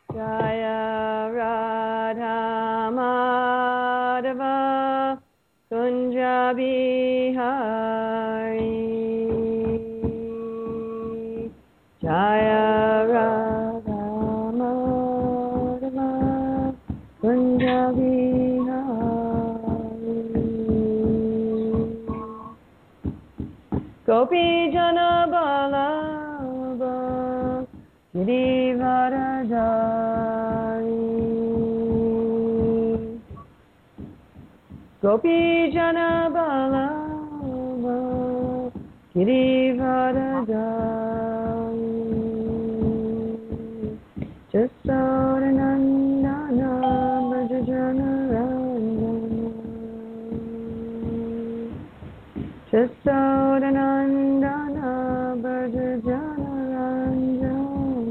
Jaya Radha Madhava Kunja Bihari. Jaya Radha Madhava Kunja Bihari. Gopi Jana Balaba Girivaradari. Gopi Jana Balaba Girivaradari. Jasodanandana Brajajana Ranjana. Jasodanandana Brajajana Ranjana.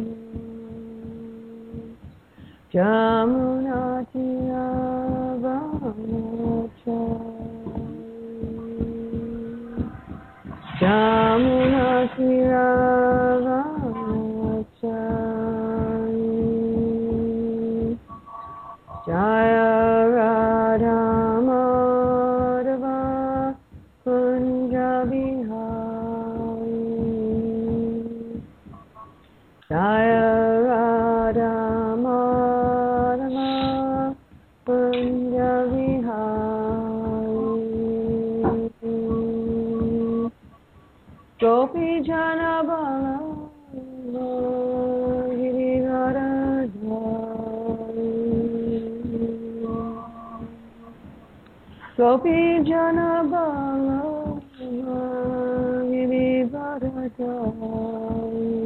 Jamunatiravanachari. Jaya Radha Madhava Kunja Bihari. Jaya Radha Madhava Kunja Bihari. Gopi Jana Balaba Girivaradari. Gopi Jana Balaba Girivaradari.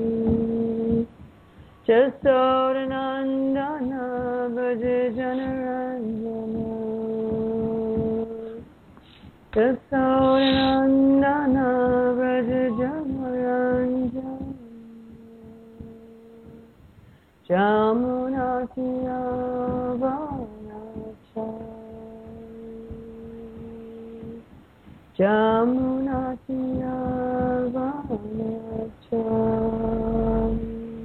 Jasodanandana Brajajana Ranjana. Jasodanandana Brajajana Ranjana. Jamunatiravanachari. Jamunatiravanachari.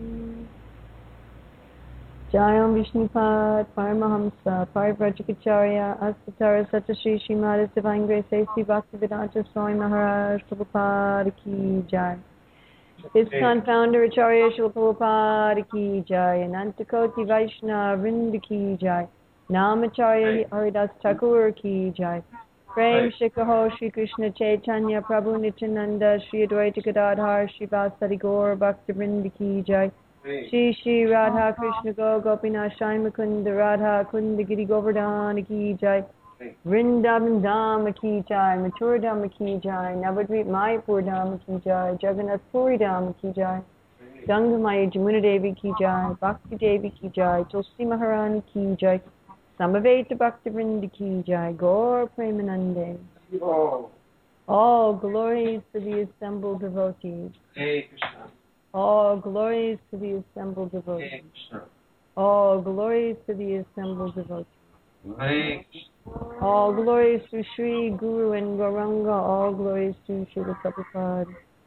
Jayam Vishnupad, Paramahamsa, Parivrajikacharya, Astatara Satashi Srimad Divine Grace A.C. Bhaktivedanta Swami Maharaj Prabhupada Ki Jai. ISKCON Founder Acharya Srila Prabhupada Ki Jai. Anantakoti Vaishnava Vrinda Ki Jai. Namacharya Haridas Thakur Ki Jai. Prem Shikaho Shri Krishna Chaitanya Prabhu Nityananda Shri Advaita Gadadhar Shri Vasari Gaur Bhakta Vrinda Ki Jai. Shri Shri Radha Krishna Go Gopinath Shai Mukunda Radha Kunda Giri Govardhana Ki Jai. Vrindavan Dhama Ki Jai. Mathura Dhama Ki Jai. Navadvip Mayapur Dhama Ki Jai. Jagannath Puri Dhama Ki Jai. Ganga Maya Jamuna Devi Ki Jai. Bhakti Devi Ki Jai. Tulsi Maharani Ki Jai. Samaveta Bhakta Vrinda Ki Jai. Gaur Premanande. All glories to the assembled devotees. All glories to the assembled devotees. All glories to the assembled devotees. All glories to Sri Guru and Gauranga. All glories to Srila Prabhupada.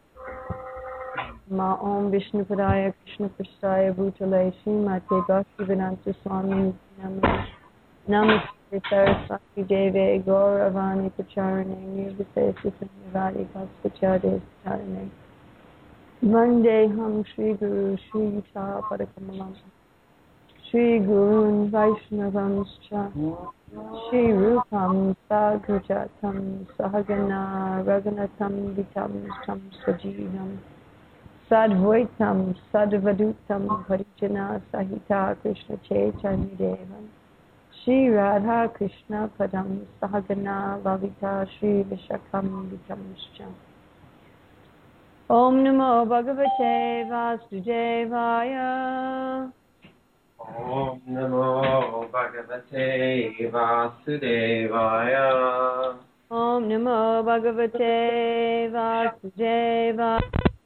Ma Om Vishnu Padaya Krishna Prasthaya Bhutale Srimate Bhaktivedanta Swami Namaste. Namaste Saraswati Deve Gauravani Pacharane Nirvise Sisannivadi Bhaskachade Pacharane. Vandeham Shri Guru Shri Yuta Padakamalam Shri Gurun Vaishnavamscha Shri Rupam Sagrajatam Sahagana Raghunatam Vitam Tam Sajiham Sadvaitam Sadvadutam Parijana Sahita Krishna Chaitanya Devam Shri Radha Krishna Padam Sahagana Lalita Shri Vishakam Vitamscha. Om Namo Bhagavate Vasudevaya. Om Namo Bhagavate Vasudevaya. Om Namo Bhagavate Vasudevaya.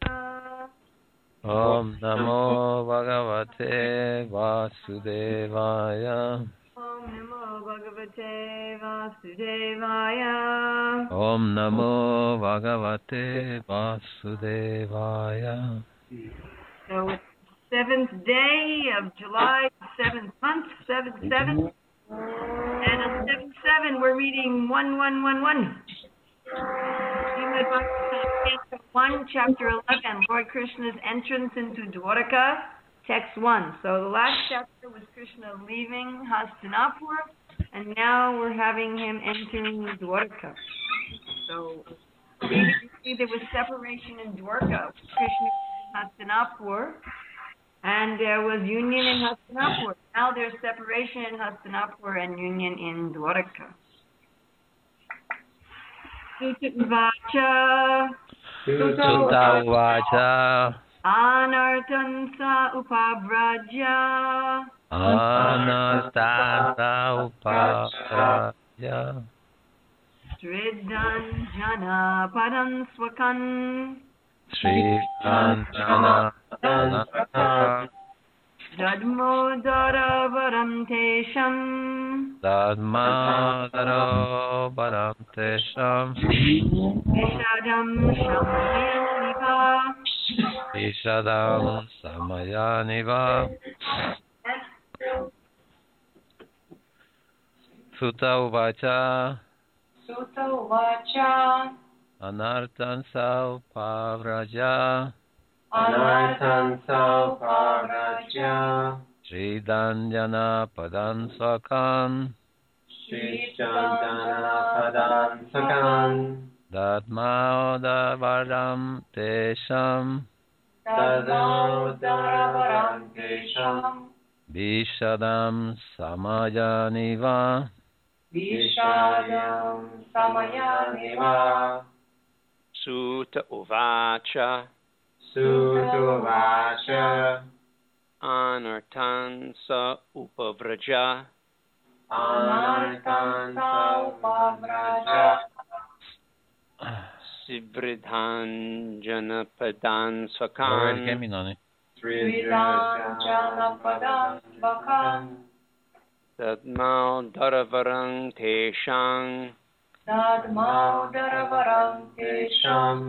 Om Namo Bhagavate Vasudevaya. Om Namo Bhagavate Vasudevaya. Om Namo Bhagavate Vasudevaya. So 7th day of July, 7th month, 7/7. And on 7/7, we're reading 1111. Srimad Bhagavatam, Canto 1, Chapter 11, Lord Krishna's entrance into Dwarka, Text 1. So the last chapter was Krishna leaving Hastinapur, and now we're having him entering Dwarka. So previously there was separation in Dwarka. Krishna was in Hastinapur, and there was union in Hastinapur. Now there's separation in Hastinapur and union in Dwarka. Sutta Uvacha. Sutta Uvacha. Anartansa Upavrajya. Anartansa Upavrajya. Sridanjana Padam Swakan. Sridanjana Padam Swakan. Dadmodara Varam Tesham. Dadmadaro Varam Tesham. Vishadam Shamayaniva. Vishadam Samayaniva. Sutta Uvacha. Sutta Uvacha. Anartansa Upavrajya. Anartansa Upavrajya. Sridanjana Padam Swakan. Sridanjana Padam Swakan. Dadmodavaram Tesham. Dadmodavaram Tesham. Vishadam Samayaniva. Vishadam Samayaniva. Sutta Uvacha. Sutta Uvacha. Anartansa Upavrajya. Anartansa Upavrajya. Sibridhanjana Padan Where Swakan. came in on it? Sridanjana Padam Swakan. Dadmau Daravarang Teshang. Dadmodavaram Tesham.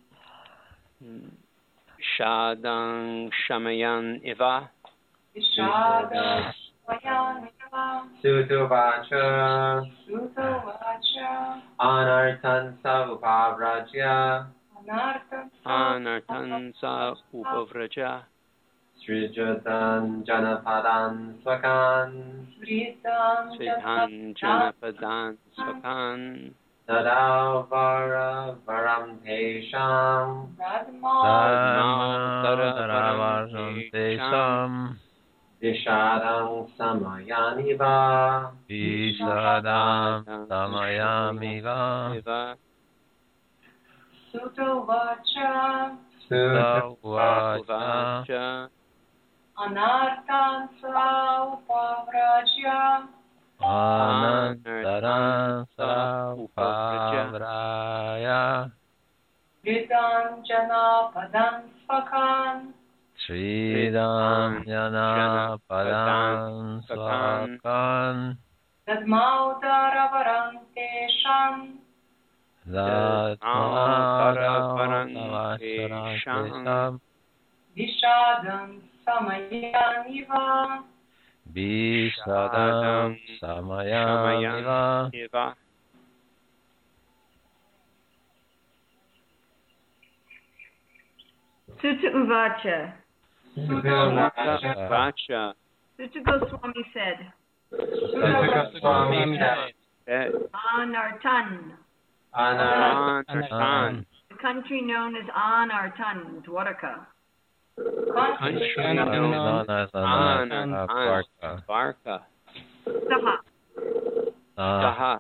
Shadang Shamayan Iva. Vishadam Samayaniva. Sutta Uvacha. Sutta Uvacha. Anartansa Upavrajya. Anartansa Upavrajya. Sridanjana Padam Swakan. Sridhanjana Padan Swakan. Dadavara Varam Tesham. Dadmodavaram Tesham. Vishadam Samayaniva. Vishadam Samayamiva. Sutta Uvacha. Sutta Uvacha. Uvacha. Anartansa Upavrajya. Anantaransa Upavraya. Sridanjana Padam Swakan. Sridanjana Padam Swakan. Dadmodavaram Tesham. Dadmodavaram Tesham. Vishadam Samayaniva. Vishadam Samayaniva. Iva. Sutta Uvacha. Sutta Uvacha. Sutta Goswami said, Swami Anartan. Anartan. The country known as Anartan, Dwarka. Country known as Dwarka. Dwarka. Saha. Saha.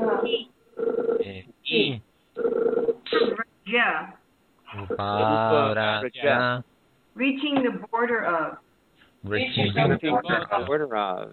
Raja. Upavrajya. Reaching the border of. Reaching The border of.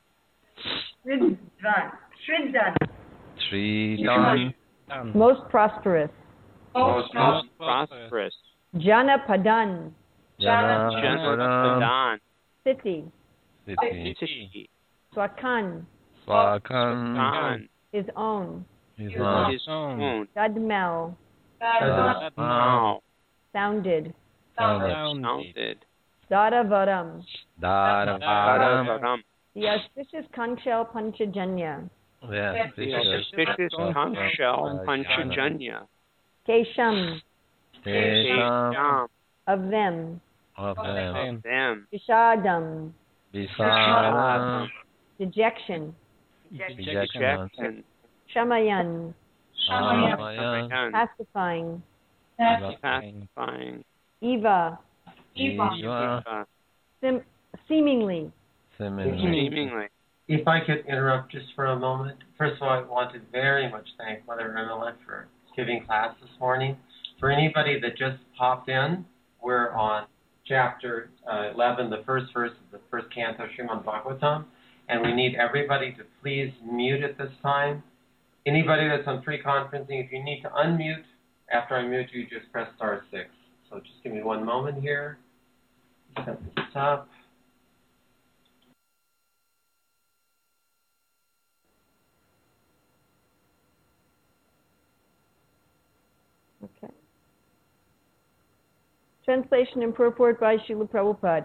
Sridan. Sridan. Most prosperous. Most prosperous. Janapadan. Janapadan. City. City. Swakan. Swakan. His own. His His own. Dadmel. Now. Sounded. Sounded. Dadavaram, Dadavaram. the auspicious conch shell Panchajanya, The The auspicious conch shell Panchajanya. Kesham, Tesham. of them, Of them. Them. Vishadam, Visaram. dejection, Rejection. Shamayan, Shamayan. pacifying, Pacifying. Eva, Eva. seemingly, Seemingly. If I could interrupt just for a moment. First of all, I want to very much thank Mother Emily for giving class this morning. For anybody that just popped in, we're on chapter 11, the first verse of the first canto, Srimad Bhagavatam, and we need everybody to please mute at this time. Anybody that's on free conferencing, if you need to unmute, after I mute you, just press star 6. So just give me one moment here. Set this up. okay. Translation and purport by Srila Prabhupada.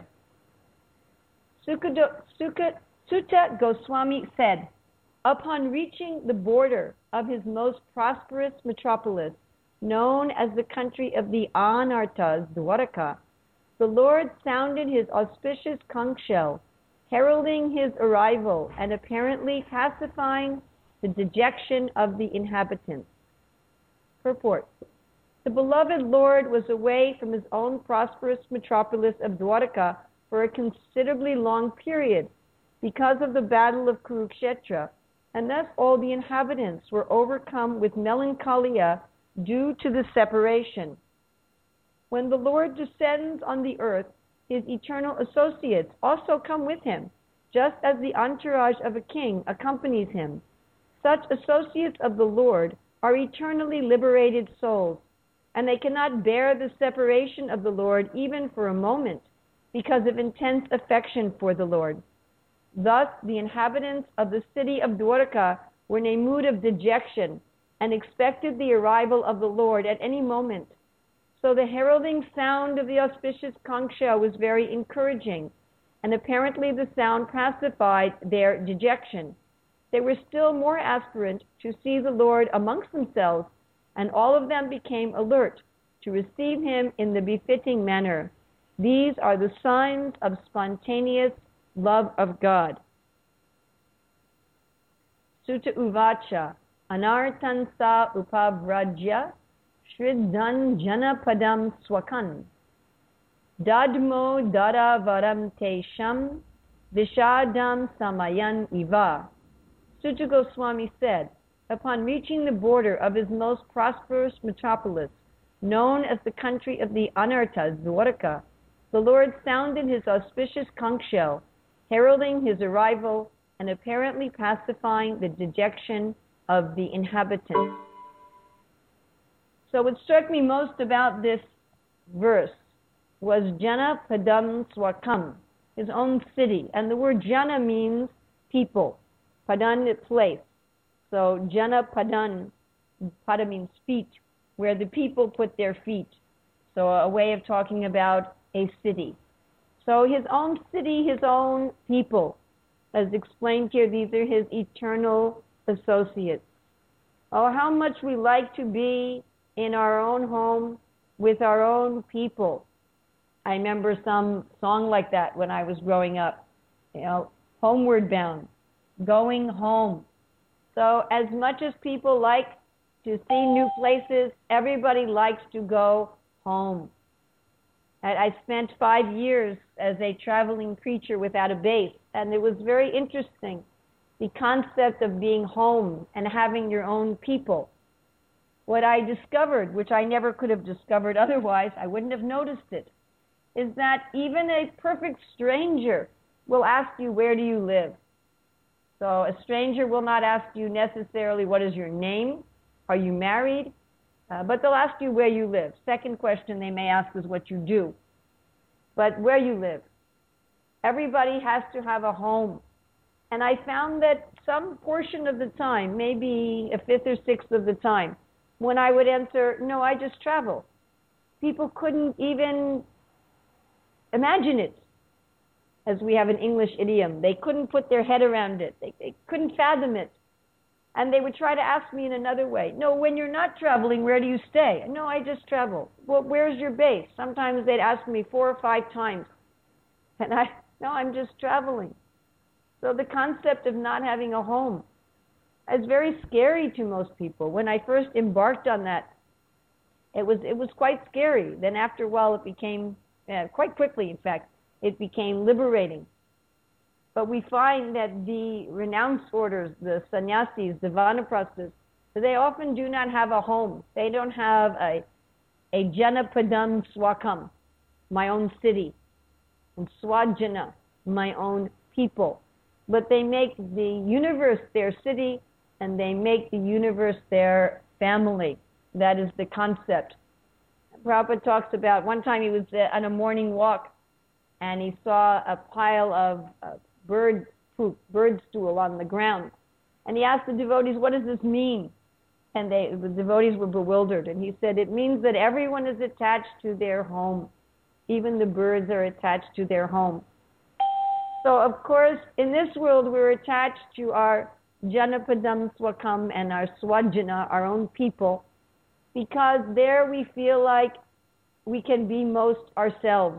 Sutta Goswami said, upon reaching the border of his most prosperous metropolis, known as the country of the Anartas, Dwaraka, the Lord sounded his auspicious conch shell, heralding his arrival and apparently pacifying the dejection of the inhabitants. Purport. The beloved Lord was away from his own prosperous metropolis of Dwaraka for a considerably long period because of the battle of Kurukshetra, and thus all the inhabitants were overcome with melancholia due to the separation. When the Lord descends on the earth, his eternal associates also come with him, just as the entourage of a king accompanies him. Such associates of the Lord are eternally liberated souls, and they cannot bear the separation of the Lord even for a moment because of intense affection for the Lord. Thus, the inhabitants of the city of Dwaraka were in a mood of dejection and expected the arrival of the Lord at any moment. So the heralding sound of the auspicious conch shell was very encouraging, and apparently the sound pacified their dejection. They were still more aspirant to see the Lord amongst themselves, and all of them became alert to receive him in the befitting manner. These are the signs of spontaneous love of God. Sutta Uvacha, Anartan sa upavrajya, Shridan janapadam swakan, Dadmo dadavaram tesham, Vishadam samayan iva. Sutta Goswami said, upon reaching the border of his most prosperous metropolis, known as the country of the Anartas, Dwaraka, the Lord sounded his auspicious conch shell, heralding his arrival and apparently pacifying the dejection of the inhabitants. So what struck me most about this verse was Jana Padam Swakam, his own city. And the word Jana means people. Padan, place. So Jana Padan, Pada means feet, where the people put their feet. So a way of talking about a city. So his own city, his own people. As explained here, these are his eternal associates. Oh, how much we like to be in our own home with our own people. I remember some song like that when I was growing up. You know, homeward bound, going home. So as much as people like to see new places, everybody likes to go home. I spent 5 years as a traveling preacher without a base, and it was very interesting, the concept of being home and having your own people. What I discovered, which I never could have discovered otherwise, I wouldn't have noticed it, is that even a perfect stranger will ask you, where do you live? So a stranger will not ask you necessarily, what is your name? Are you married? But they'll ask you where you live. Second question they may ask is what you do. But where you live. Everybody has to have a home. And I found that some portion of the time, maybe a fifth or sixth of the time, when I would answer, no, I just travel, people couldn't even imagine it. As we have an English idiom, they couldn't put their head around it. They couldn't fathom it. And they would try to ask me in another way. No, when you're not traveling, where do you stay? No, I just travel. Well, where's your base? Sometimes they'd ask me 4 or 5 times. And no, I'm just traveling. So the concept of not having a home is very scary to most people. When I first embarked on that, it was quite scary. Then after a while, it became, quite quickly, in fact, it became liberating. But we find that the renounced orders, the sannyasis, the vanaprasthas, they often do not have a home. They don't have a janapadam swakam, my own city, and swajana, my own people. But they make the universe their city, and they make the universe their family. That is the concept. Prabhupada talks about, one time he was on a morning walk, and he saw a pile of bird poop, bird stool on the ground. And he asked the devotees, what does this mean? And the devotees were bewildered. And he said, it means that everyone is attached to their home. Even the birds are attached to their home. So, of course, in this world, we're attached to our janapadam swakam and our swajana, our own people, because there we feel like we can be most ourselves.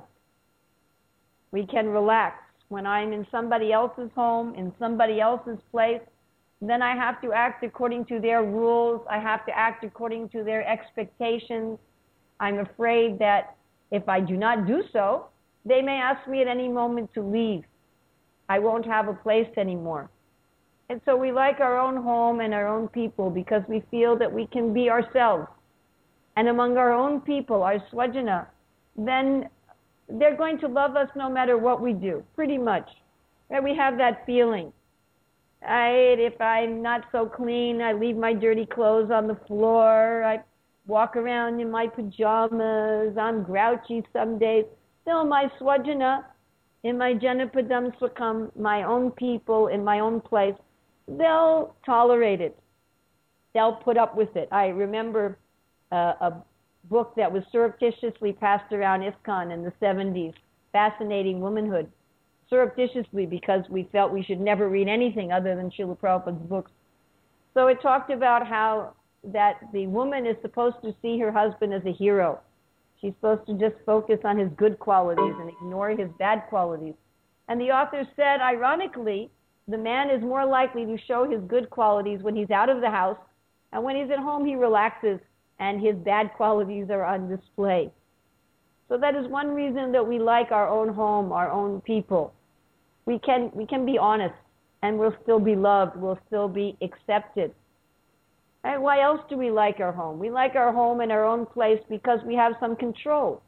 We can relax. When I'm in somebody else's home, in somebody else's place, then I have to act according to their rules. I have to act according to their expectations. I'm afraid that if I do not do so, they may ask me at any moment to leave. I won't have a place anymore. And so we like our own home and our own people because we feel that we can be ourselves. And among our own people, our swajana, then they're going to love us no matter what we do, pretty much. Right? We have that feeling. If I'm not so clean, I leave my dirty clothes on the floor, I walk around in my pajamas, I'm grouchy some days. Still, my swajana, in my janapadam swakam, my own people, in my own place, they'll tolerate it. They'll put up with it. I remember a book that was surreptitiously passed around ISKCON in the 70s, Fascinating Womanhood, surreptitiously because we felt we should never read anything other than Srila Prabhupada's books. So it talked about how that the woman is supposed to see her husband as a hero. She's supposed to just focus on his good qualities and ignore his bad qualities. And the author said, ironically, the man is more likely to show his good qualities when he's out of the house, and when he's at home he relaxes and his bad qualities are on display. So that is one reason that we like our own home, our own people. We can be honest, and we'll still be loved, we'll still be accepted. And why else do we like our home? We like our home and our own place because we have some control.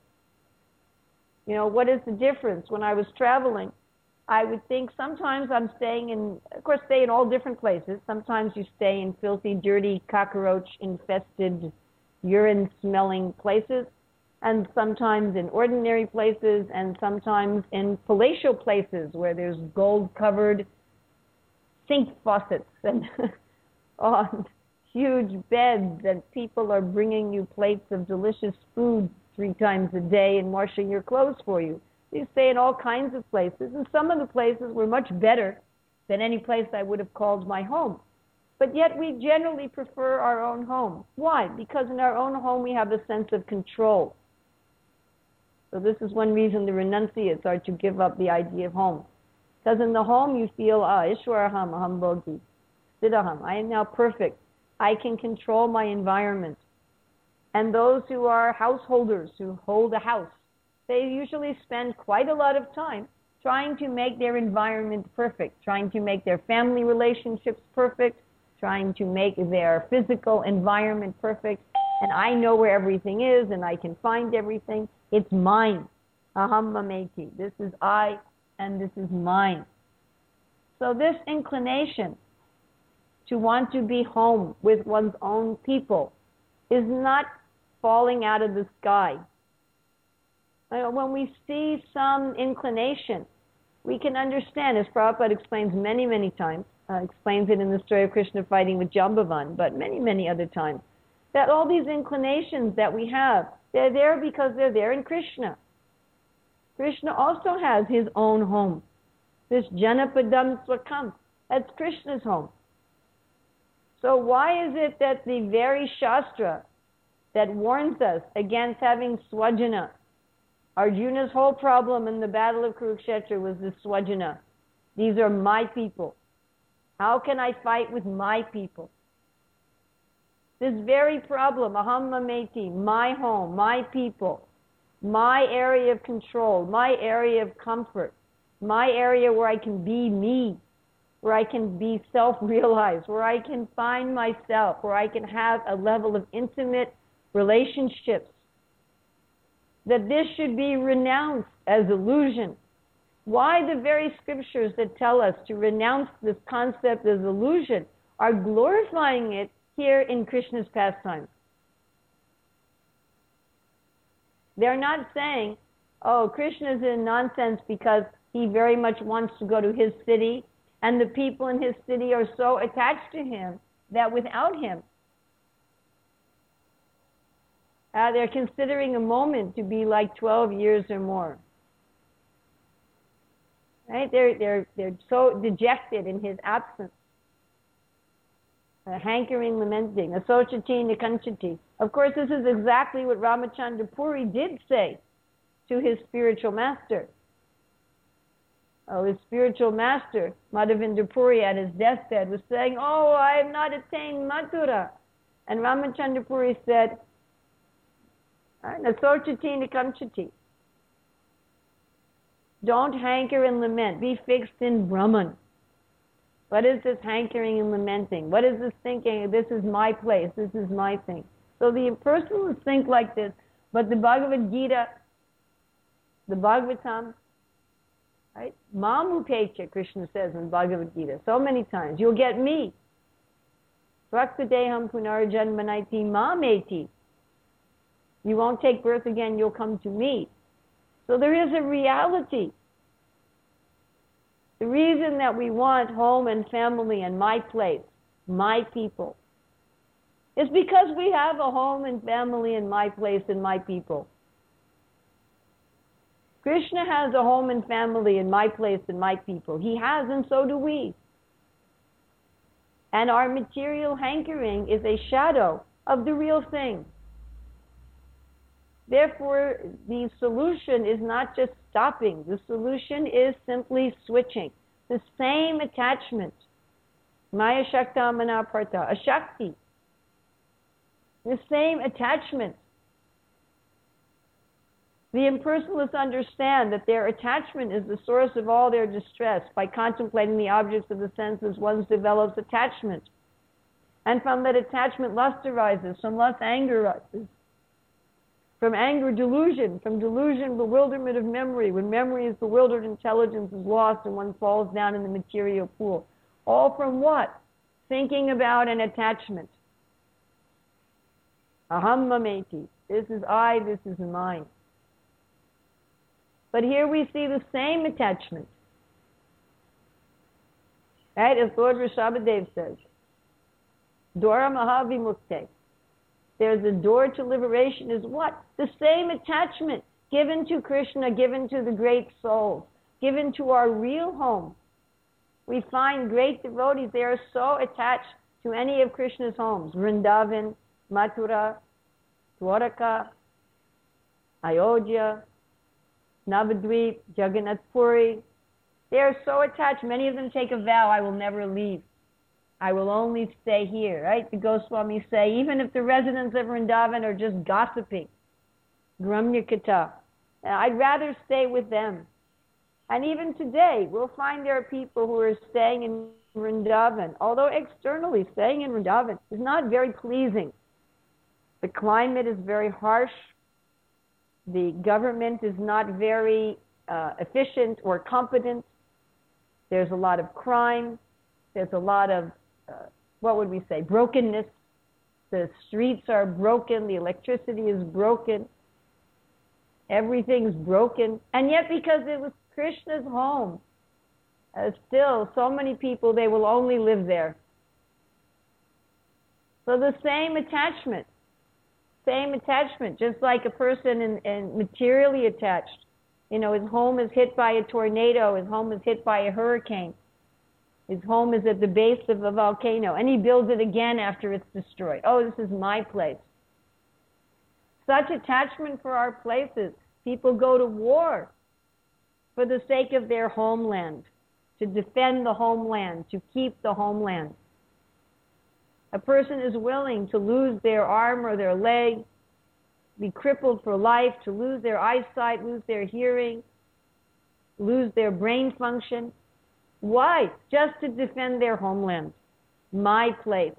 You know, what is the difference? When I was traveling, I would think sometimes I'm staying in, of course, stay in all different places. Sometimes you stay in filthy, dirty, cockroach-infested, urine-smelling places, and sometimes in ordinary places, and sometimes in palatial places where there's gold-covered sink faucets and on huge beds, and people are bringing you plates of delicious food 3 times a day and washing your clothes for you. You stay in all kinds of places, and some of the places were much better than any place I would have called my home. But yet we generally prefer our own home. Why? Because in our own home we have a sense of control. So this is one reason the renunciates are to give up the idea of home. Because in the home you feel, Ishwaraham, aham bodhi, siddhaham, I am now perfect. I can control my environment. And those who are householders, who hold a house, they usually spend quite a lot of time trying to make their environment perfect, trying to make their family relationships perfect, trying to make their physical environment perfect. And I know where everything is, and I can find everything. It's mine. Aham mameti. This is I, and this is mine. So this inclination to want to be home with one's own people is not falling out of the sky. When we see some inclination, we can understand, as Prabhupada explains many, many times, explains it in the story of Krishna fighting with Jambavan, but many, many other times, that all these inclinations that we have, they're there because they're there in Krishna. Krishna also has his own home. This Janapadam Swakam, that's Krishna's home. So why is it that the very Shastra that warns us against having Swajana, Arjuna's whole problem in the battle of Kurukshetra was the Swajana. These are my people. How can I fight with my people? This very problem, Aham Mameti, my home, my people, my area of control, my area of comfort, my area where I can be me, where I can be self-realized, where I can find myself, where I can have a level of intimate relationships, that this should be renounced as illusion. Why the very scriptures that tell us to renounce this concept as illusion are glorifying it here in Krishna's pastimes? They're not saying, oh, Krishna's in nonsense because he very much wants to go to his city, and the people in his city are so attached to him that without him, they're considering a moment to be like 12 years or more. Right? They're so dejected in his absence. Hankering, lamenting, asochati, nikanchati. Of course, this is exactly what Ramachandra Puri did say to his spiritual master. Oh, his spiritual master, Madhavendra Puri, at his deathbed was saying, oh, I have not attained Mathura. And Ramachandra Puri said, asochati, nikanchati. Don't hanker and lament. Be fixed in Brahman. What is this hankering and lamenting? What is this thinking? This is my place. This is my thing. So the impersonalists think like this, but the Bhagavad Gita, the Bhagavatam, right? Mamupecha, Krishna says in Bhagavad Gita so many times. You'll get me. Praksadeham punarjanmanaiti mameti. You won't take birth again, you'll come to me. So there is a reality. The reason that we want home and family and my place, my people, is because we have a home and family and my place and my people. Krishna has a home and family and my place and my people. He has, and so do we. And our material hankering is a shadow of the real thing. Therefore, the solution is not just stopping. The solution is simply switching. The same attachment. Maya Shakta Mana Partha. A Shakti. The same attachment. The impersonalists understand that their attachment is the source of all their distress. By contemplating the objects of the senses, one develops attachment. And from that attachment, lust arises. From lust, anger arises. From anger, delusion. From delusion, bewilderment of memory. When memory is bewildered, intelligence is lost and one falls down in the material pool. All from what? Thinking about an attachment. Aham mameti. This is I, this is mine. But here we see the same attachment. Right? As Lord Rishabhadev says, Dwara Mahavimukte. There's a door to liberation is what? The same attachment given to Krishna, given to the great souls, given to our real home. We find great devotees, they are so attached to any of Krishna's homes. Vrindavan, Mathura, Dwaraka, Ayodhya, Navadvip, Jagannath Puri. They are so attached. Many of them take a vow, I will never leave. I will only stay here, right? The Goswamis say, even if the residents of Vrindavan are just gossiping, Gramya Kata, I'd rather stay with them. And even today, we'll find there are people who are staying in Vrindavan, although externally staying in Vrindavan is not very pleasing. The climate is very harsh. The government is not very efficient or competent. There's a lot of crime. There's a lot of what would we say, brokenness. The streets are broken, the electricity is broken, everything's broken. And yet because it was Krishna's home, still so many people, they will only live there. So the same attachment, just like a person in materially attached You know, his home is hit by a tornado. His home is hit by a hurricane. His home is at the base of a volcano. And he builds it again after it's destroyed. Oh, this is my place. Such attachment for our places. People go to war for the sake of their homeland, to defend the homeland, to keep the homeland. A person is willing to lose their arm or their leg, be crippled for life, to lose their eyesight, lose their hearing, lose their brain function. Why? Just to defend their homeland, my place.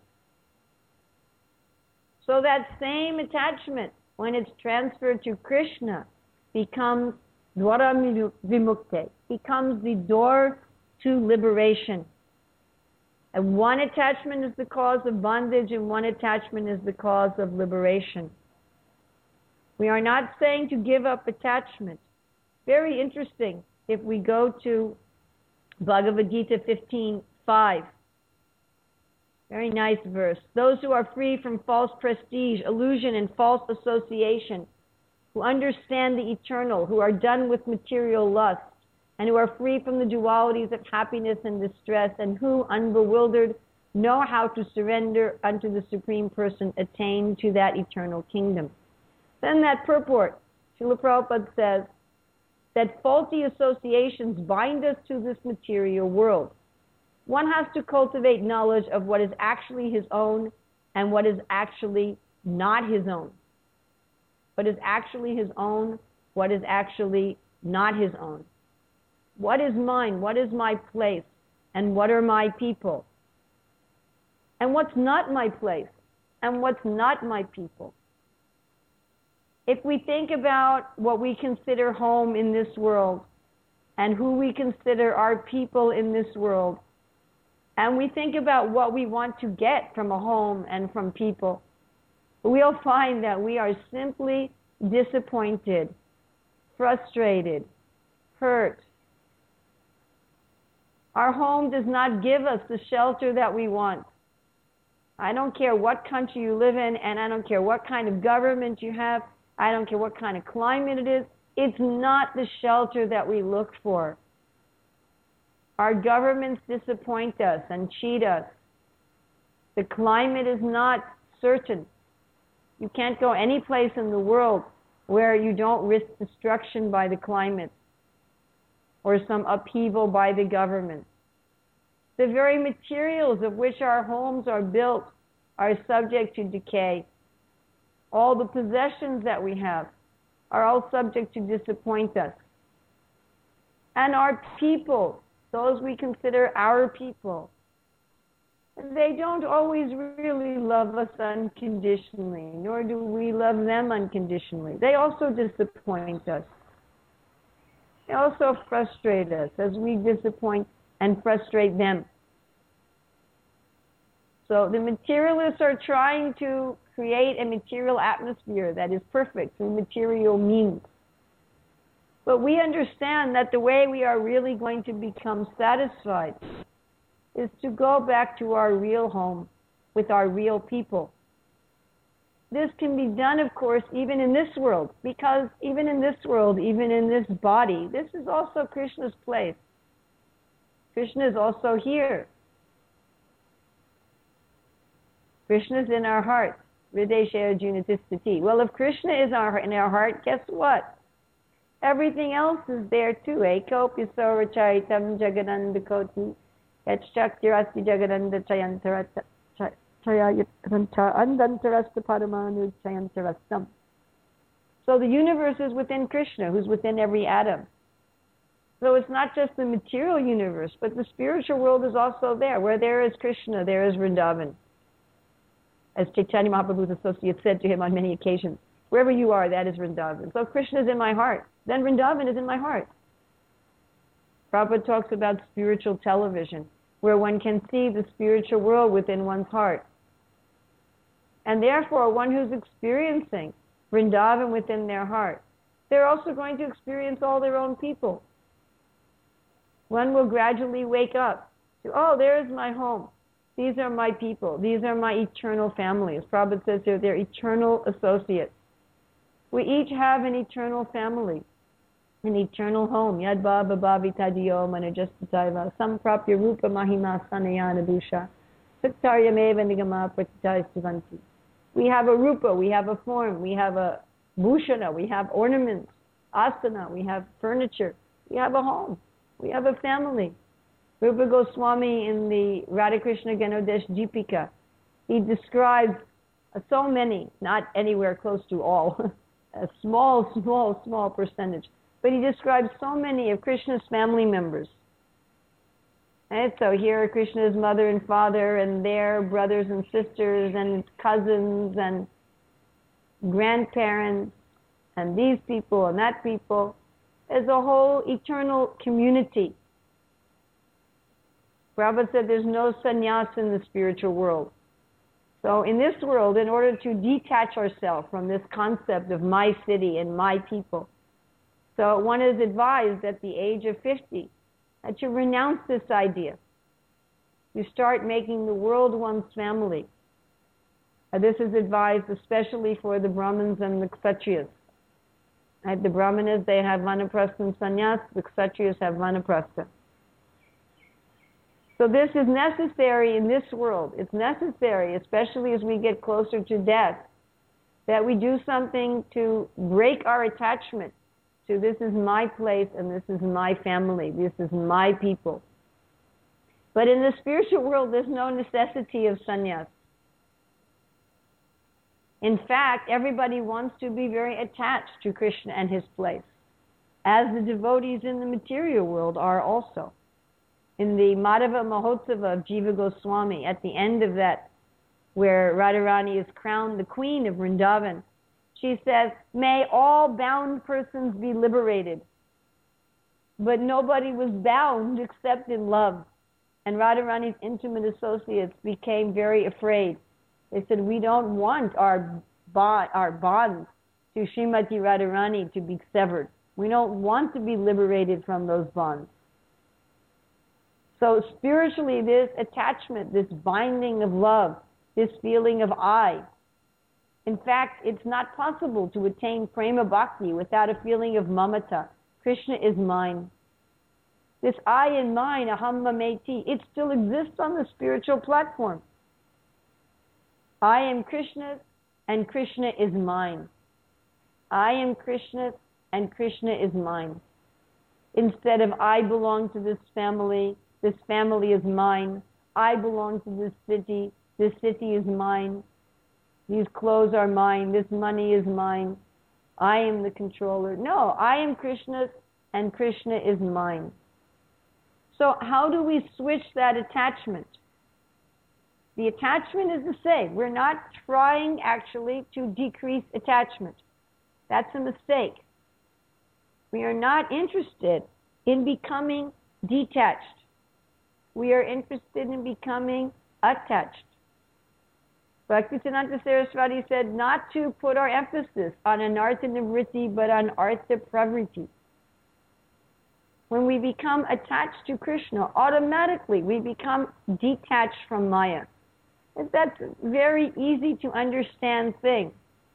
So that same attachment, when it's transferred to Krishna, becomes Dwara Vimukte, becomes the door to liberation. And one attachment is the cause of bondage, and one attachment is the cause of liberation. We are not saying to give up attachment. Very interesting. If we go to Bhagavad Gita 15:5, very nice verse. Those who are free from false prestige, illusion, and false association, who understand the eternal, who are done with material lust, and who are free from the dualities of happiness and distress, and who, unbewildered, know how to surrender unto the Supreme Person, attain to that eternal kingdom. Then that purport, Srila Prabhupada says, that faulty associations bind us to this material world. One has to cultivate knowledge of what is actually his own and what is actually not his own. What is actually his own, what is actually not his own. What is mine? What is my place? And what are my people? And what's not my place? And what's not my people? If we think about what we consider home in this world and who we consider our people in this world, and we think about what we want to get from a home and from people, we'll find that we are simply disappointed, frustrated, hurt. Our home does not give us the shelter that we want. I don't care what country you live in, and I don't care what kind of government you have. I don't care what kind of climate it is. It's not the shelter that we look for. Our governments disappoint us and cheat us. The climate is not certain. You can't go any place in the world where you don't risk destruction by the climate or some upheaval by the government. The very materials of which our homes are built are subject to decay. All the possessions that we have are all subject to disappoint us. And our people, those we consider our people, they don't always really love us unconditionally, nor do we love them unconditionally. They also disappoint us. They also frustrate us as we disappoint and frustrate them. So the materialists are trying to create a material atmosphere that is perfect through material means. But we understand that the way we are really going to become satisfied is to go back to our real home with our real people. This can be done, of course, even in this world, because even in this world, even in this body, this is also Krishna's place. Krishna is also here. Krishna is in our heart. Hridaya Arjuna Tisthati. Well, if Krishna is in our heart, guess what? Everything else is there too. Eko Piso Rachaitam Jagananda Koti Yachaktirasti Jagananda Chayantarata Chayayatanta Andantarasta Padamanu Chayantarastam. So the universe is within Krishna, who's within every atom. So it's not just the material universe, but the spiritual world is also there. Where there is Krishna, there is Vrindavan. As Chaitanya Mahaprabhu's associate said to him on many occasions, wherever you are, that is Vrindavan. So Krishna is in my heart. Then Vrindavan is in my heart. Prabhupada talks about spiritual television, where one can see the spiritual world within one's heart. And therefore, one who's experiencing Vrindavan within their heart, they're also going to experience all their own people. One will gradually wake up to, oh, there is my home. These are my people. These are my eternal families. Prabhupada says they're eternal associates. We each have an eternal family. an eternal home. Yad bhava bhavitadiyo manajastitaiva samprapya rupa mahima sanayana bhusha saktaryameva nigama pratitaistuvanti. We have a rupa, we have a form, we have a bhushana, we have ornaments, asana, we have furniture, we have a home, we have a family. Rupa Goswami in the Radhakrishna Ganodesh Deepika, he describes so many, not anywhere close to all, a small percentage, but he describes so many of Krishna's family members. And so here are Krishna's mother and father and their brothers and sisters and cousins and grandparents and these people and that people. There's a whole eternal community. Prabhupada said there's no sannyas in the spiritual world. So in this world, in order to detach ourselves from this concept of my city and my people, so one is advised at the age of 50 that you renounce this idea. You start making the world one's family. This is advised especially for the Brahmins and the Kshatriyas. At the Brahmanas, they have Vanaprastha and Sannyas. The Kshatriyas have Vanaprastha. So this is necessary in this world. It's necessary, especially as we get closer to death, that we do something to break our attachment to this is my place and this is my family, this is my people. But in the spiritual world, there's no necessity of sannyas. In fact, everybody wants to be very attached to Krishna and his place, as the devotees in the material world are also. In the Madhava Mahotsava of Jiva Goswami, at the end of that, where Radharani is crowned the queen of Vrindavan, she says, may all bound persons be liberated. But nobody was bound except in love. And Radharani's intimate associates became very afraid. They said, we don't want our bonds to Srimati Radharani to be severed. We don't want to be liberated from those bonds. So spiritually, this attachment, this binding of love, this feeling of I. In fact, it's not possible to attain prema bhakti without a feeling of mamata. Krishna is mine. This I and mine, aham mameti, it still exists on the spiritual platform. I am Krishna's and Krishna is mine. I am Krishna's and Krishna is mine. Instead of I belong to this family is mine, I belong to this city is mine, these clothes are mine, this money is mine, I am the controller. No, I am Krishna's and Krishna is mine. So how do we switch that attachment? The attachment is the same. We're not trying actually to decrease attachment. That's a mistake. We are not interested in becoming detached. We are interested in becoming attached. Bhaktisiddhanta Saraswati said not to put our emphasis on anartha nivritti, but on artha pravritti. When we become attached to Krishna, automatically we become detached from Maya. That's a very easy to understand thing.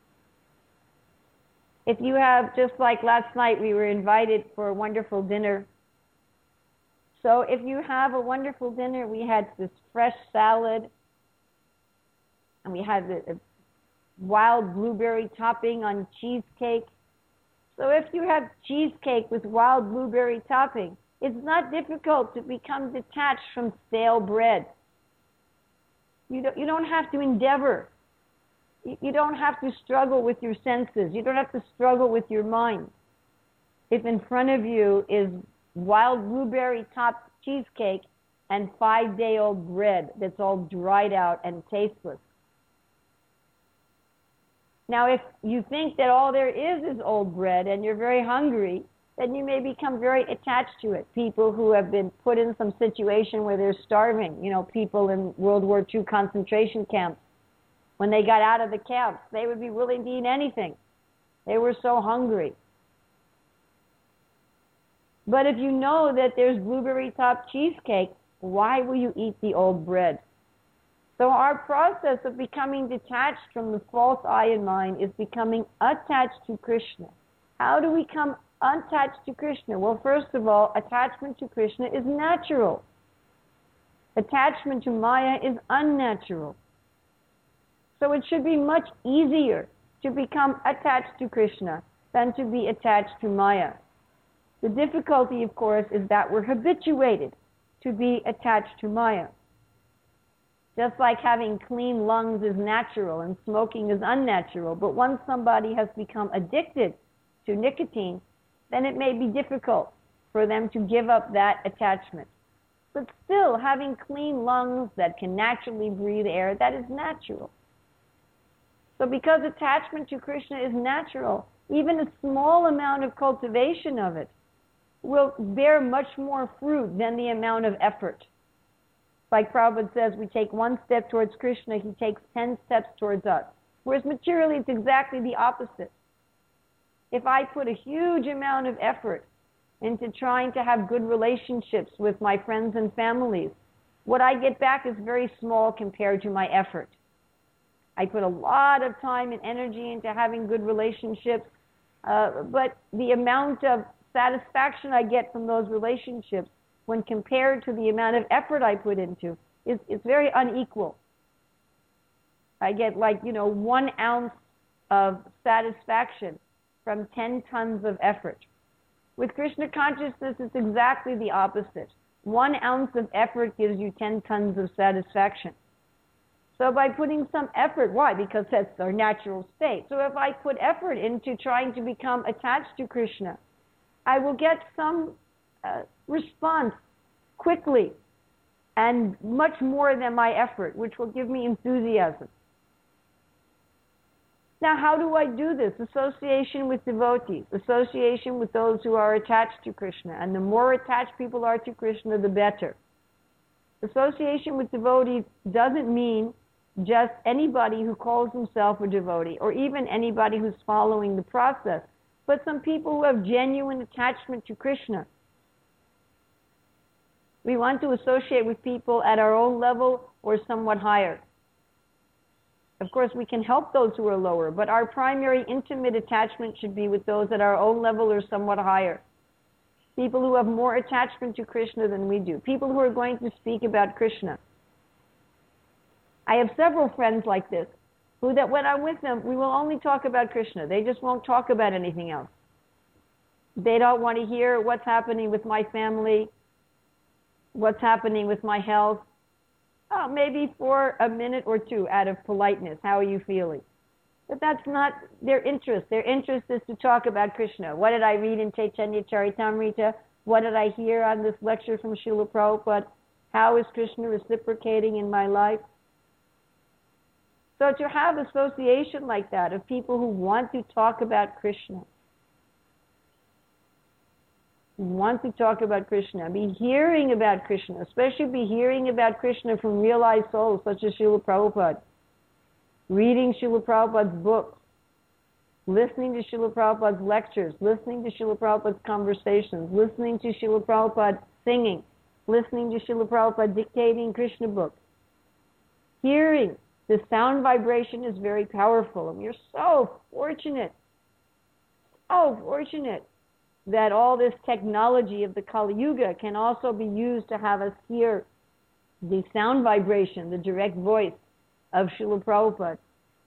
If you have, just like last night, we were invited for a wonderful dinner. So if you have a wonderful dinner, we had this fresh salad, and we had a wild blueberry topping on cheesecake. So if you have cheesecake with wild blueberry topping, it's not difficult to become detached from stale bread. You don't have to endeavor. You don't have to struggle with your senses. You don't have to struggle with your mind. If in front of you is wild blueberry topped cheesecake and 5-day-old bread that's all dried out and tasteless. Now, if you think that all there is old bread and you're very hungry, then you may become very attached to it. People who have been put in some situation where they're starving, people in World War II concentration camps, when they got out of the camps, they would be willing to eat anything. They were so hungry. But if you know that there's blueberry topped cheesecake, why will you eat the old bread? So our process of becoming detached from the false I and mind is becoming attached to Krishna. How do we come unattached to Krishna? Well, first of all, attachment to Krishna is natural. Attachment to Maya is unnatural. So it should be much easier to become attached to Krishna than to be attached to Maya. The difficulty, of course, is that we're habituated to be attached to Maya. Just like having clean lungs is natural and smoking is unnatural, but once somebody has become addicted to nicotine, then it may be difficult for them to give up that attachment. But still, having clean lungs that can naturally breathe air, that is natural. So because attachment to Krishna is natural, even a small amount of cultivation of it will bear much more fruit than the amount of effort. Like Prabhupada says, we take one step towards Krishna, he takes 10 steps towards us. Whereas materially, it's exactly the opposite. If I put a huge amount of effort into trying to have good relationships with my friends and families, what I get back is very small compared to my effort. I put a lot of time and energy into having good relationships, but the amount of satisfaction I get from those relationships when compared to the amount of effort I put into is very unequal. I get 1 ounce of satisfaction from 10 tons of effort. With Krishna consciousness, it's exactly the opposite. 1 ounce of effort gives you 10 tons of satisfaction. So by putting some effort, why? Because that's our natural state. So if I put effort into trying to become attached to Krishna, I will get some response quickly and much more than my effort, which will give me enthusiasm. Now, how do I do this? Association with devotees, association with those who are attached to Krishna. And the more attached people are to Krishna, the better. Association with devotees doesn't mean just anybody who calls himself a devotee, or even anybody who's following the process, but some people who have genuine attachment to Krishna. We want to associate with people at our own level or somewhat higher. Of course, we can help those who are lower, but our primary intimate attachment should be with those at our own level or somewhat higher. People who have more attachment to Krishna than we do. People who are going to speak about Krishna. I have several friends like this, who that when I'm with them, we will only talk about Krishna. They just won't talk about anything else. They don't want to hear what's happening with my family, what's happening with my health. Oh, maybe for a minute or two out of politeness. How are you feeling? But that's not their interest. Their interest is to talk about Krishna. What did I read in Chaitanya Charitamrita? What did I hear on this lecture from Srila Prabhupada? How is Krishna reciprocating in my life? So to have association like that of people who want to talk about Krishna, be hearing about Krishna, especially be hearing about Krishna from realized souls such as Srila Prabhupada, reading Srila Prabhupada's books, listening to Srila Prabhupada's lectures, listening to Srila Prabhupada's conversations, listening to Srila Prabhupada singing, listening to Srila Prabhupada dictating Krishna books. Hearing the sound vibration is very powerful, and we are so fortunate that all this technology of the Kali Yuga can also be used to have us hear the sound vibration, the direct voice of Srila Prabhupada.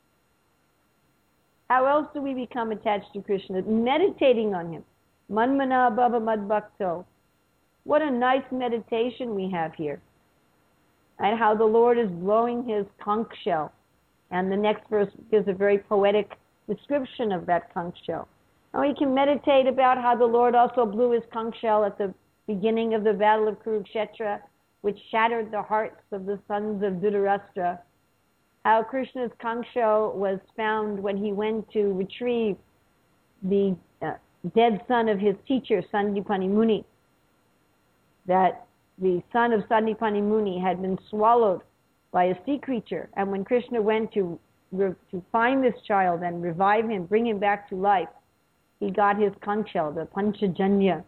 How else do we become attached to Krishna? Meditating on him. Manmana bhava madbhakto. What a nice meditation we have here. And how the Lord is blowing his conch shell. And the next verse gives a very poetic description of that conch shell. And we can meditate about how the Lord also blew his conch shell at the beginning of the Battle of Kurukshetra, which shattered the hearts of the sons of Dhritarashtra. How Krishna's conch shell was found when he went to retrieve the dead son of his teacher, Sandipani Muni. That the son of Sandipani Muni had been swallowed by a sea creature. And when Krishna went to find this child and revive him, bring him back to life, he got his conch shell, the Panchajanya.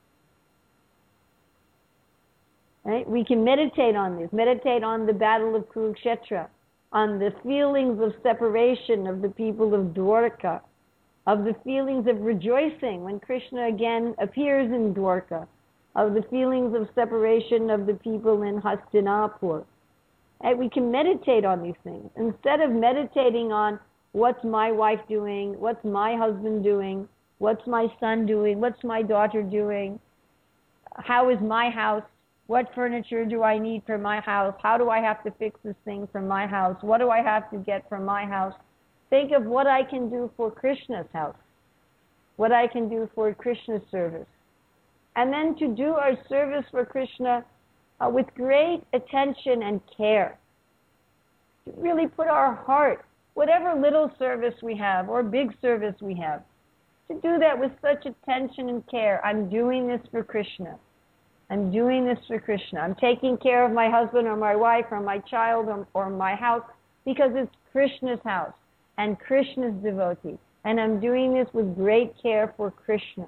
Right? We can meditate on this. Meditate on the Battle of Kurukshetra, on the feelings of separation of the people of Dwarka, of the feelings of rejoicing when Krishna again appears in Dwarka, of the feelings of separation of the people in Hastinapur. And we can meditate on these things. Instead of meditating on what's my wife doing, what's my husband doing, what's my son doing, what's my daughter doing, how is my house, what furniture do I need for my house, how do I have to fix this thing for my house, what do I have to get for my house. Think of what I can do for Krishna's house, what I can do for Krishna's service. And then to do our service for Krishna with great attention and care. To really put our heart, whatever little service we have or big service we have, to do that with such attention and care. I'm doing this for Krishna. I'm doing this for Krishna. I'm taking care of my husband or my wife or my child or my house because it's Krishna's house and Krishna's devotee. And I'm doing this with great care for Krishna.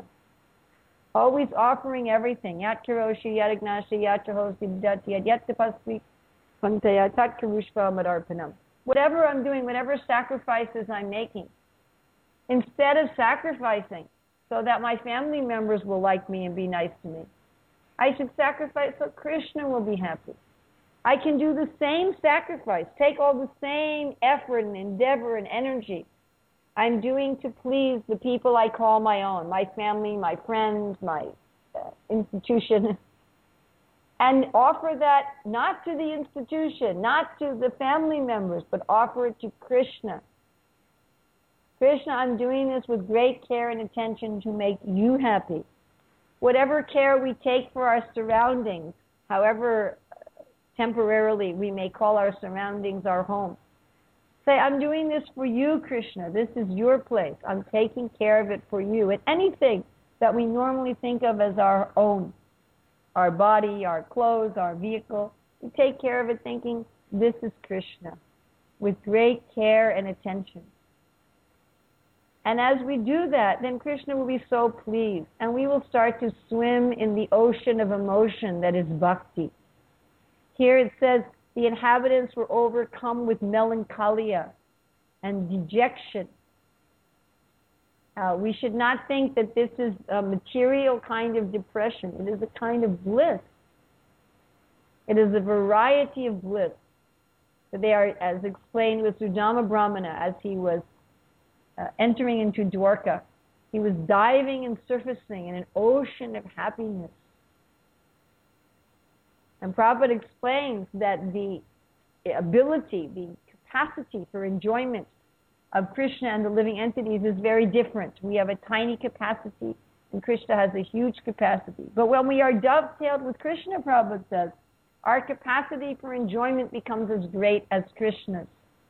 Always offering everything. Yat karoshi, yat ignashi, yat chahosi, yat tapasvi, pantaya, tat karushva madarpanam. Whatever I'm doing, whatever sacrifices I'm making, instead of sacrificing so that my family members will like me and be nice to me, I should sacrifice so Krishna will be happy. I can do the same sacrifice, take all the same effort and endeavor and energy I'm doing to please the people I call my own, my family, my friends, my institution, and offer that not to the institution, not to the family members, but offer it to Krishna. Krishna, I'm doing this with great care and attention to make you happy. Whatever care we take for our surroundings, however temporarily we may call our surroundings our home, say, I'm doing this for you, Krishna. This is your place. I'm taking care of it for you. And anything that we normally think of as our own, our body, our clothes, our vehicle, we take care of it thinking, this is Krishna, with great care and attention. And as we do that, then Krishna will be so pleased, and we will start to swim in the ocean of emotion that is bhakti. Here it says, the inhabitants were overcome with melancholia and dejection. We should not think that this is a material kind of depression. It is a kind of bliss. It is a variety of bliss. They are, as explained with Sudama Brahmana, as he was entering into Dwarka, he was diving and surfacing in an ocean of happiness. And Prabhupada explains that the ability, the capacity for enjoyment of Krishna and the living entities is very different. We have a tiny capacity, and Krishna has a huge capacity. But when we are dovetailed with Krishna, Prabhupada says, our capacity for enjoyment becomes as great as Krishna's.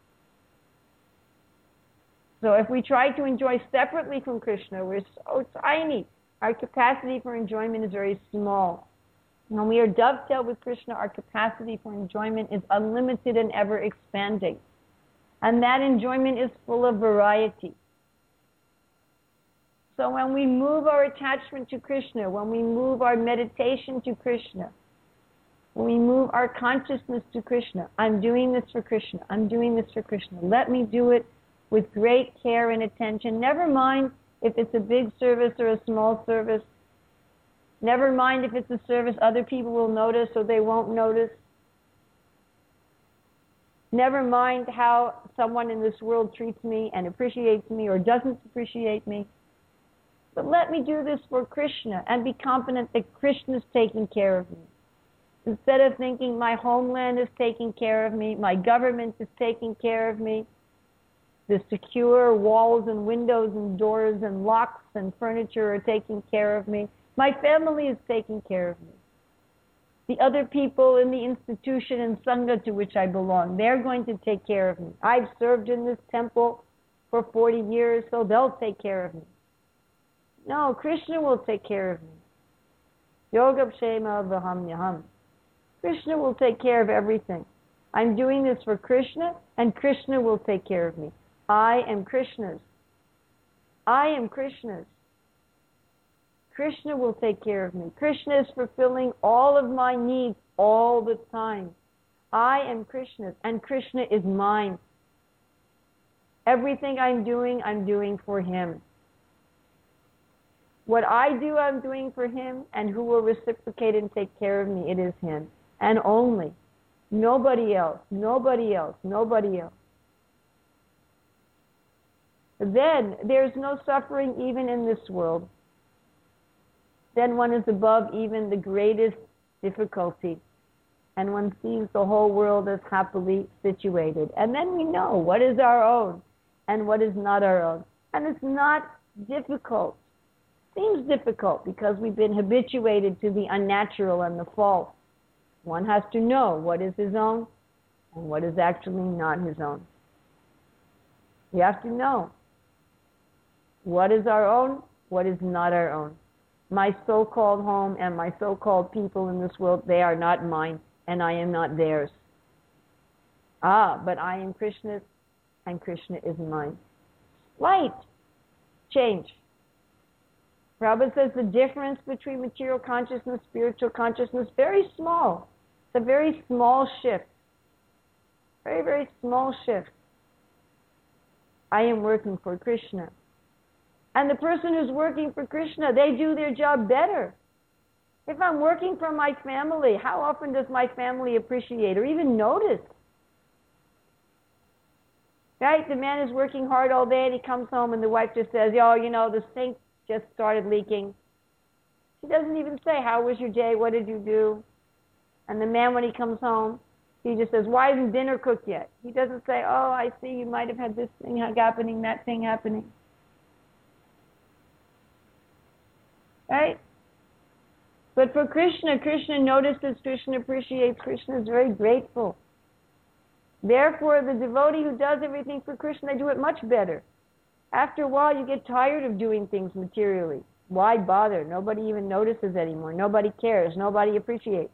So if we try to enjoy separately from Krishna, we're so tiny. Our capacity for enjoyment is very small. When we are dovetailed with Krishna, our capacity for enjoyment is unlimited and ever expanding. And that enjoyment is full of variety. So when we move our attachment to Krishna, when we move our meditation to Krishna, when we move our consciousness to Krishna, I'm doing this for Krishna, I'm doing this for Krishna. Let me do it with great care and attention. Never mind if it's a big service or a small service. Never mind if it's a service other people will notice or they won't notice. Never mind how someone in this world treats me and appreciates me or doesn't appreciate me. But let me do this for Krishna and be confident that Krishna is taking care of me. Instead of thinking my homeland is taking care of me, my government is taking care of me, the secure walls and windows and doors and locks and furniture are taking care of me, my family is taking care of me. The other people in the institution and Sangha to which I belong, they're going to take care of me. I've served in this temple for 40 years, so they'll take care of me. No, Krishna will take care of me. Yogapshema vahamyaham. Krishna will take care of everything. I'm doing this for Krishna, and Krishna will take care of me. I am Krishna's. I am Krishna's. Krishna will take care of me. Krishna is fulfilling all of my needs all the time. I am Krishna's, and Krishna is mine. Everything I'm doing for him. What I do, I'm doing for him, and who will reciprocate and take care of me, it is him. And only. Nobody else, nobody else, nobody else. Then there's no suffering even in this world. Then one is above even the greatest difficulty. And one sees the whole world as happily situated. And then we know what is our own and what is not our own. And it's not difficult. Seems difficult because we've been habituated to the unnatural and the false. One has to know what is his own and what is actually not his own. We have to know what is our own, what is not our own. My so-called home and my so-called people in this world, they are not mine, and I am not theirs. But I am Krishna's, and Krishna is mine. Slight change. Prabhupada says the difference between material consciousness, spiritual consciousness, very small. It's a very small shift. Very, very small shift. I am working for Krishna. And the person who's working for Krishna, they do their job better. If I'm working for my family, how often does my family appreciate or even notice? Right? The man is working hard all day and he comes home and the wife just says, oh, you know, the sink just started leaking. She doesn't even say, how was your day? What did you do? And the man, when he comes home, he just says, why isn't dinner cooked yet? He doesn't say, oh, I see you might have had this thing happening, that thing happening. Right? But for Krishna, Krishna notices, Krishna appreciates, Krishna is very grateful. Therefore, the devotee who does everything for Krishna, they do it much better. After a while, you get tired of doing things materially. Why bother? Nobody even notices anymore. Nobody cares. Nobody appreciates.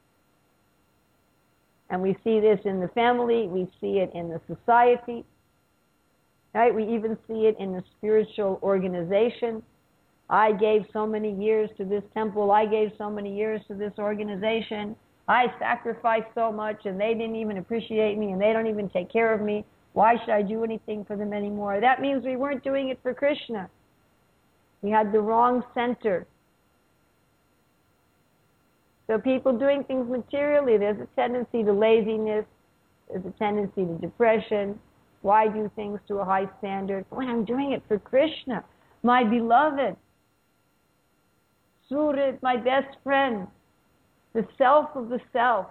And we see this in the family. We see it in the society. Right? We even see it in the spiritual organization. I gave so many years to this temple. I gave so many years to this organization. I sacrificed so much, and they didn't even appreciate me, and they don't even take care of me. Why should I do anything for them anymore? That means we weren't doing it for Krishna. We had the wrong center. So people doing things materially, there's a tendency to laziness, there's a tendency to depression. Why do things to a high standard? When I'm doing it for Krishna, my beloved, Surit, my best friend, the self of the self.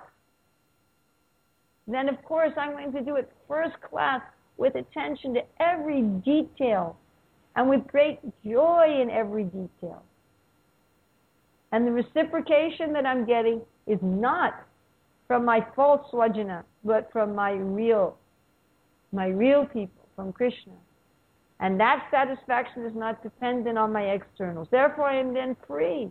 Then, of course, I'm going to do it first class with attention to every detail and with great joy in every detail. And the reciprocation that I'm getting is not from my false swajana, but from my real people, from Krishna. And that satisfaction is not dependent on my externals. Therefore, I am then free.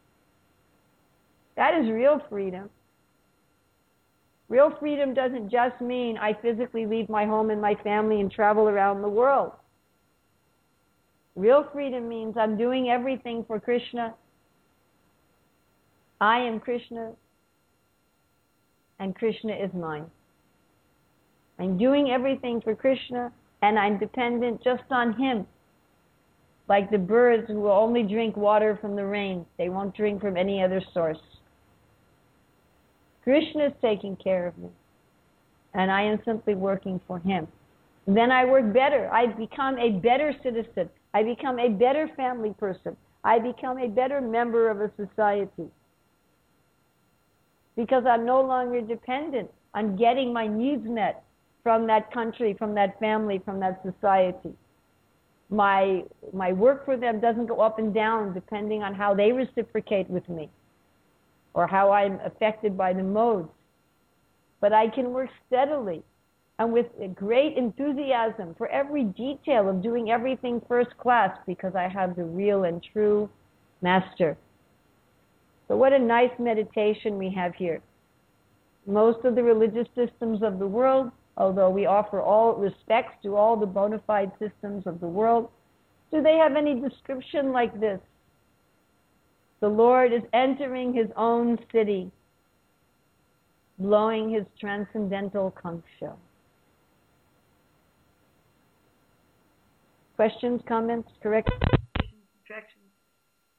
That is real freedom. Real freedom doesn't just mean I physically leave my home and my family and travel around the world. Real freedom means I'm doing everything for Krishna. I am Krishna, and Krishna is mine. I'm doing everything for Krishna, and I'm dependent just on Him. Like the birds who will only drink water from the rain. They won't drink from any other source. Krishna is taking care of me, and I am simply working for Him. Then I work better. I become a better citizen. I become a better family person. I become a better member of a society. Because I'm no longer dependent on getting my needs met from that country, from that family, from that society. My work for them doesn't go up and down depending on how they reciprocate with me or how I'm affected by the modes. But I can work steadily and with a great enthusiasm for every detail of doing everything first class because I have the real and true master. So what a nice meditation we have here. Most of the religious systems of the world, although we offer all respects to all the bona fide systems of the world, do they have any description like this? The Lord is entering His own city, blowing His transcendental conch shell. Questions, comments, corrections, subtractions?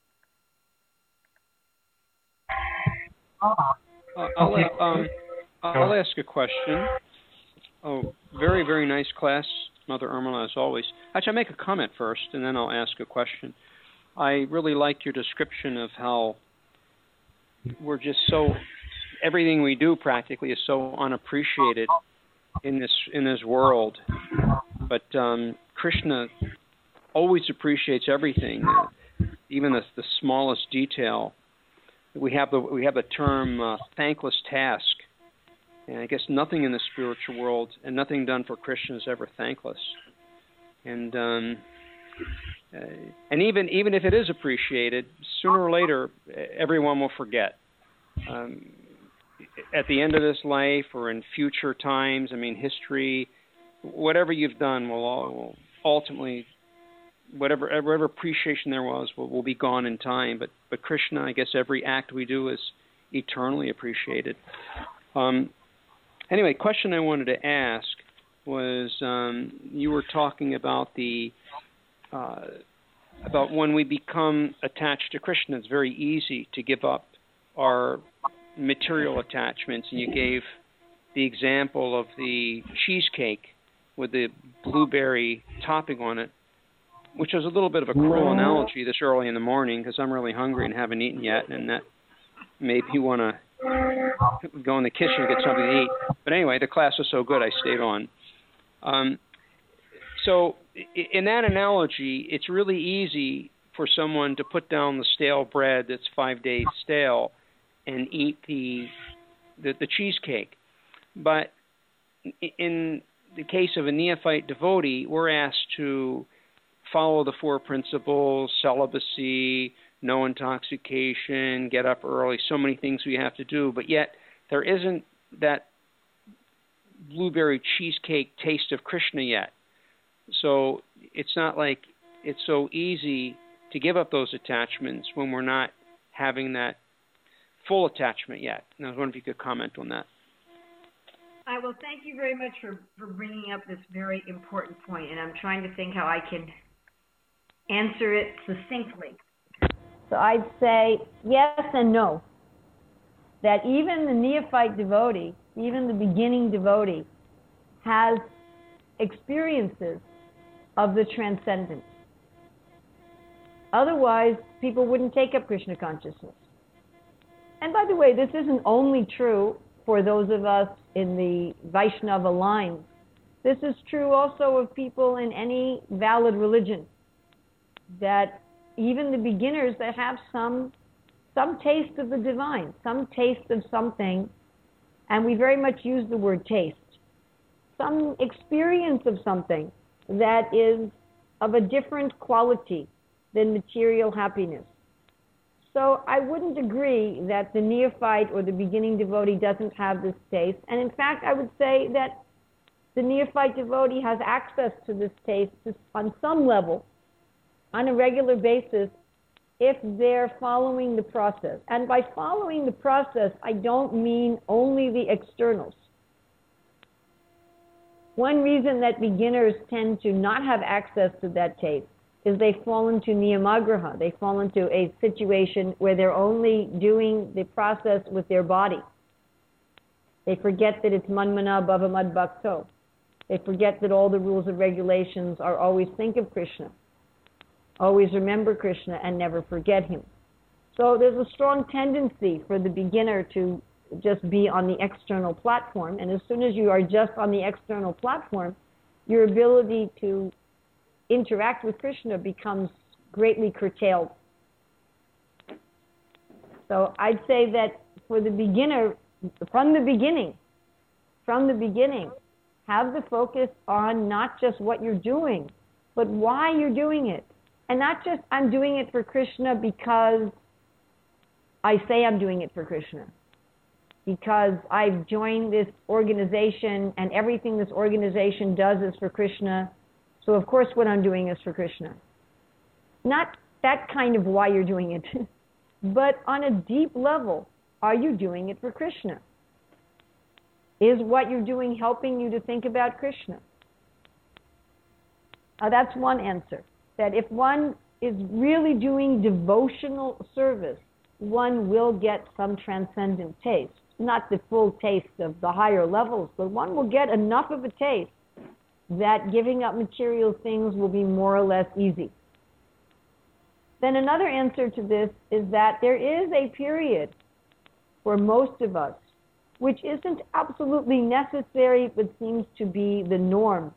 I'll ask a question. Oh, very, very nice class, Mother Irmela, as always. Actually, I'll make a comment first, and then I'll ask a question. I really like your description of how we're just so, everything we do practically is so unappreciated in this world. But Krishna always appreciates everything, even the smallest detail. We have the term thankless task. And I guess nothing in the spiritual world and nothing done for Krishna is ever thankless. And even if it is appreciated, sooner or later, everyone will forget. At the end of this life or in future times, history, whatever you've done will ultimately, whatever appreciation there was will be gone in time. But Krishna, I guess every act we do is eternally appreciated. Anyway, question I wanted to ask was you were talking about about when we become attached to Krishna, it's very easy to give up our material attachments, and you gave the example of the cheesecake with the blueberry topping on it, which is a little bit of a cruel analogy this early in the morning because I'm really hungry and haven't eaten yet, and that made me want to go in the kitchen and get something to eat. But anyway, the class was so good I stayed on. So in that analogy, it's really easy for someone to put down the stale bread that's 5 days stale and eat the cheesecake. But in the case of a neophyte devotee, we're asked to follow the 4 principles, celibacy, no intoxication, get up early, so many things we have to do, but yet there isn't that blueberry cheesecake taste of Krishna yet. So it's not like it's so easy to give up those attachments when we're not having that full attachment yet. And I was wondering if you could comment on that. I will thank you very much for bringing up this very important point, and I'm trying to think how I can answer it succinctly. So I'd say yes and no. That even the neophyte devotee, even the beginning devotee, has experiences of the transcendent. Otherwise, people wouldn't take up Krishna consciousness. And by the way, this isn't only true for those of us in the Vaishnava lines. This is true also of people in any valid religion. That even the beginners that have some taste of the divine, some taste of something, and we very much use the word taste, some experience of something that is of a different quality than material happiness. So I wouldn't agree that the neophyte or the beginning devotee doesn't have this taste. And in fact, I would say that the neophyte devotee has access to this taste on some level, on a regular basis, if they're following the process. And by following the process, I don't mean only the externals. One reason that beginners tend to not have access to that taste is they fall into niyamagraha. They fall into a situation where they're only doing the process with their body. They forget that it's manmana bhavamad bhakto. They forget that all the rules and regulations are always think of Krishna, always remember Krishna, and never forget him. So there's a strong tendency for the beginner to just be on the external platform, and as soon as you are just on the external platform, your ability to interact with Krishna becomes greatly curtailed. So I'd say that for the beginner, from the beginning, have the focus on not just what you're doing, but why you're doing it. And not just, I'm doing it for Krishna because I say I'm doing it for Krishna, because I've joined this organization and everything this organization does is for Krishna, so of course what I'm doing is for Krishna. Not that kind of why you're doing it, but on a deep level, are you doing it for Krishna? Is what you're doing helping you to think about Krishna? That's one answer. That if one is really doing devotional service one will get some transcendent taste. Not the full taste of the higher levels, but one will get enough of a taste that giving up material things will be more or less easy. Then another answer to this is that there is a period for most of us, which isn't absolutely necessary but seems to be the norm,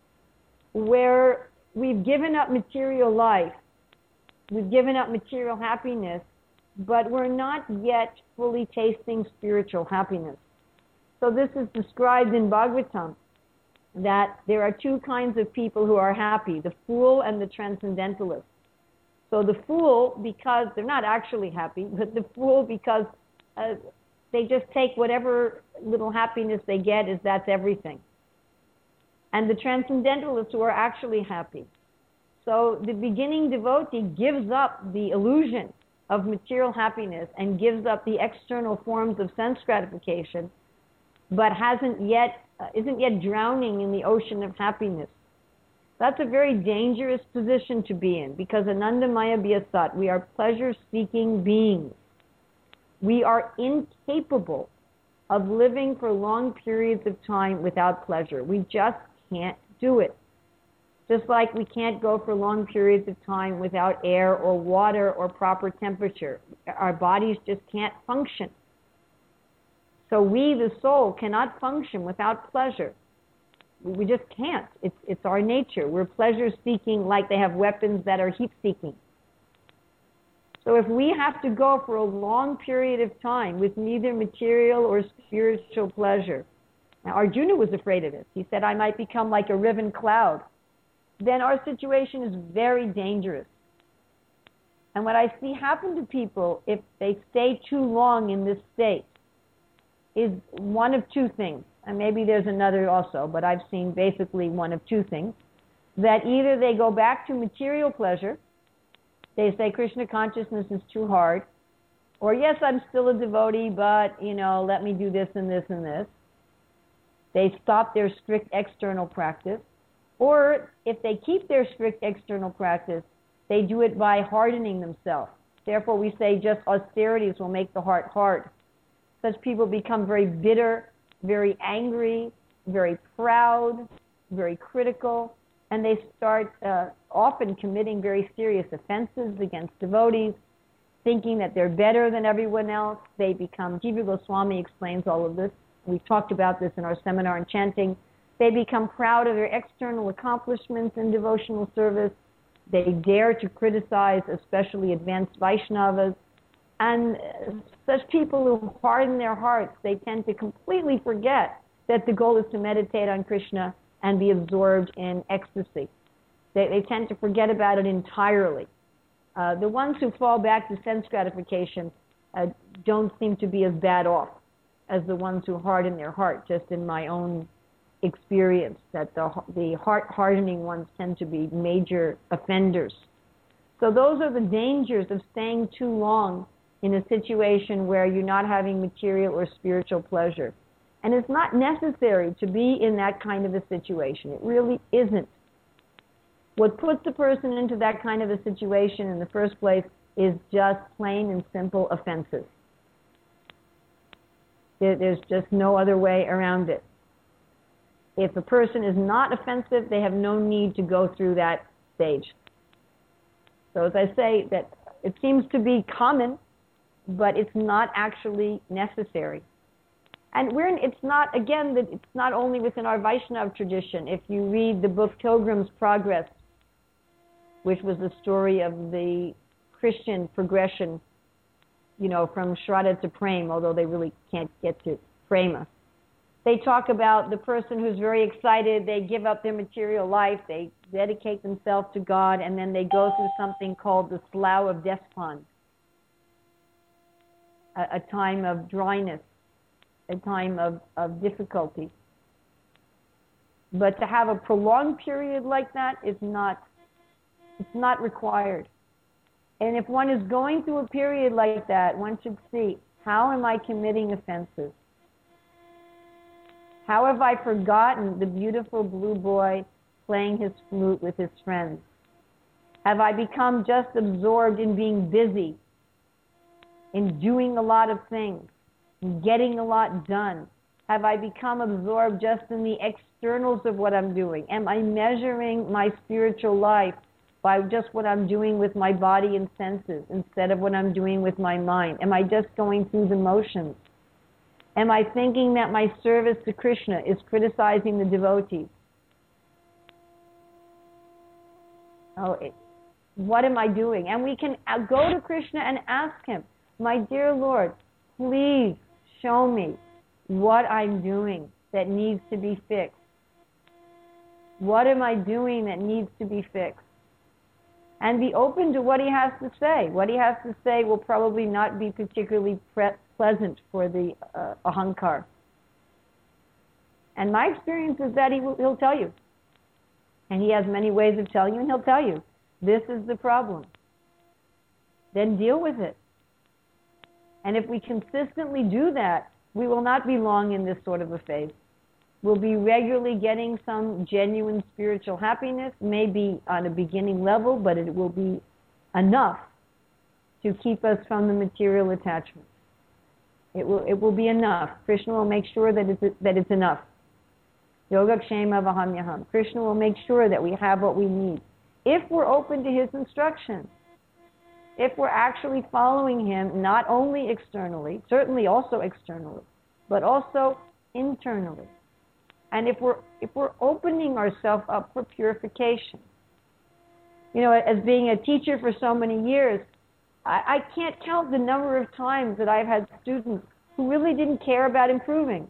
where we've given up material life, we've given up material happiness, but we're not yet fully tasting spiritual happiness. So this is described in Bhagavatam, that there are two kinds of people who are happy, the fool and the transcendentalist. So the fool, because they're not actually happy, but the fool because they just take whatever little happiness they get as that's everything. And the transcendentalists who are actually happy. So the beginning devotee gives up the illusion of material happiness and gives up the external forms of sense gratification, but isn't yet drowning in the ocean of happiness. That's a very dangerous position to be in, because Anandamaya Vyasat, we are pleasure-seeking beings. We are incapable of living for long periods of time without pleasure. We just can't do it. Just like we can't go for long periods of time without air or water or proper temperature. Our bodies just can't function. So we, the soul, cannot function without pleasure. We just can't. It's our nature. We're pleasure-seeking, like they have weapons that are heat-seeking. So if we have to go for a long period of time with neither material or spiritual pleasure, now Arjuna was afraid of this. He said, I might become like a riven cloud. Then our situation is very dangerous. And what I see happen to people if they stay too long in this state is one of two things. And maybe there's another also, but I've seen basically one of two things. That either they go back to material pleasure, they say Krishna consciousness is too hard, or yes, I'm still a devotee, but, let me do this and this and this. They stop their strict external practice. Or if they keep their strict external practice, they do it by hardening themselves. Therefore, we say just austerities will make the heart hard. Such people become very bitter, very angry, very proud, very critical, and they start often committing very serious offenses against devotees, thinking that they're better than everyone else. They become, Jiva Goswami explains all of this. We've talked about this in our seminar on chanting. They become proud of their external accomplishments in devotional service. They dare to criticize especially advanced Vaishnavas. And such people who harden their hearts, they tend to completely forget that the goal is to meditate on Krishna and be absorbed in ecstasy. They tend to forget about it entirely. The ones who fall back to sense gratification don't seem to be as bad off as the ones who harden their heart, just in my own experience, that the heart-hardening ones tend to be major offenders. So those are the dangers of staying too long in a situation where you're not having material or spiritual pleasure. And it's not necessary to be in that kind of a situation. It really isn't. What puts a person into that kind of a situation in the first place is just plain and simple offenses. There's just no other way around it. If a person is not offensive, they have no need to go through that stage. So as I say, that it seems to be common, but it's not actually necessary. And it's not only within our Vaishnava tradition. If you read the book Pilgrim's Progress, which was the story of the Christian progression, from Shraddha to Prema, although they really can't get to Prema. They talk about the person who's very excited, they give up their material life, they dedicate themselves to God, and then they go through something called the Slough of Despond, a time of dryness, a time of difficulty. But to have a prolonged period like that it's not required. And if one is going through a period like that, one should see, how am I committing offenses? How have I forgotten the beautiful blue boy playing his flute with his friends? Have I become just absorbed in being busy in doing a lot of things, in getting a lot done? Have I become absorbed just in the externals of what I'm doing? Am I measuring my spiritual life by just what I'm doing with my body and senses instead of what I'm doing with my mind? Am I just going through the motions? Am I thinking that my service to Krishna is criticizing the devotees? What am I doing? And we can go to Krishna and ask him, my dear Lord, please show me what I'm doing that needs to be fixed. What am I doing that needs to be fixed? And be open to what he has to say. What he has to say will probably not be particularly pleasant for the ahankar. And my experience is that he'll tell you. And he has many ways of telling you, and he'll tell you, this is the problem. Then deal with it. And if we consistently do that, we will not be long in this sort of a phase. We'll be regularly getting some genuine spiritual happiness, maybe on a beginning level, but it will be enough to keep us from the material attachments. It will be enough. Krishna will make sure that it's enough. Yogakshema vahamyaham. Krishna will make sure that we have what we need. If we're open to his instructions, if we're actually following him, not only externally, certainly also externally, but also internally. And if we're opening ourselves up for purification. You know, as being a teacher for so many years, I can't count the number of times that I've had students who really didn't care about improving.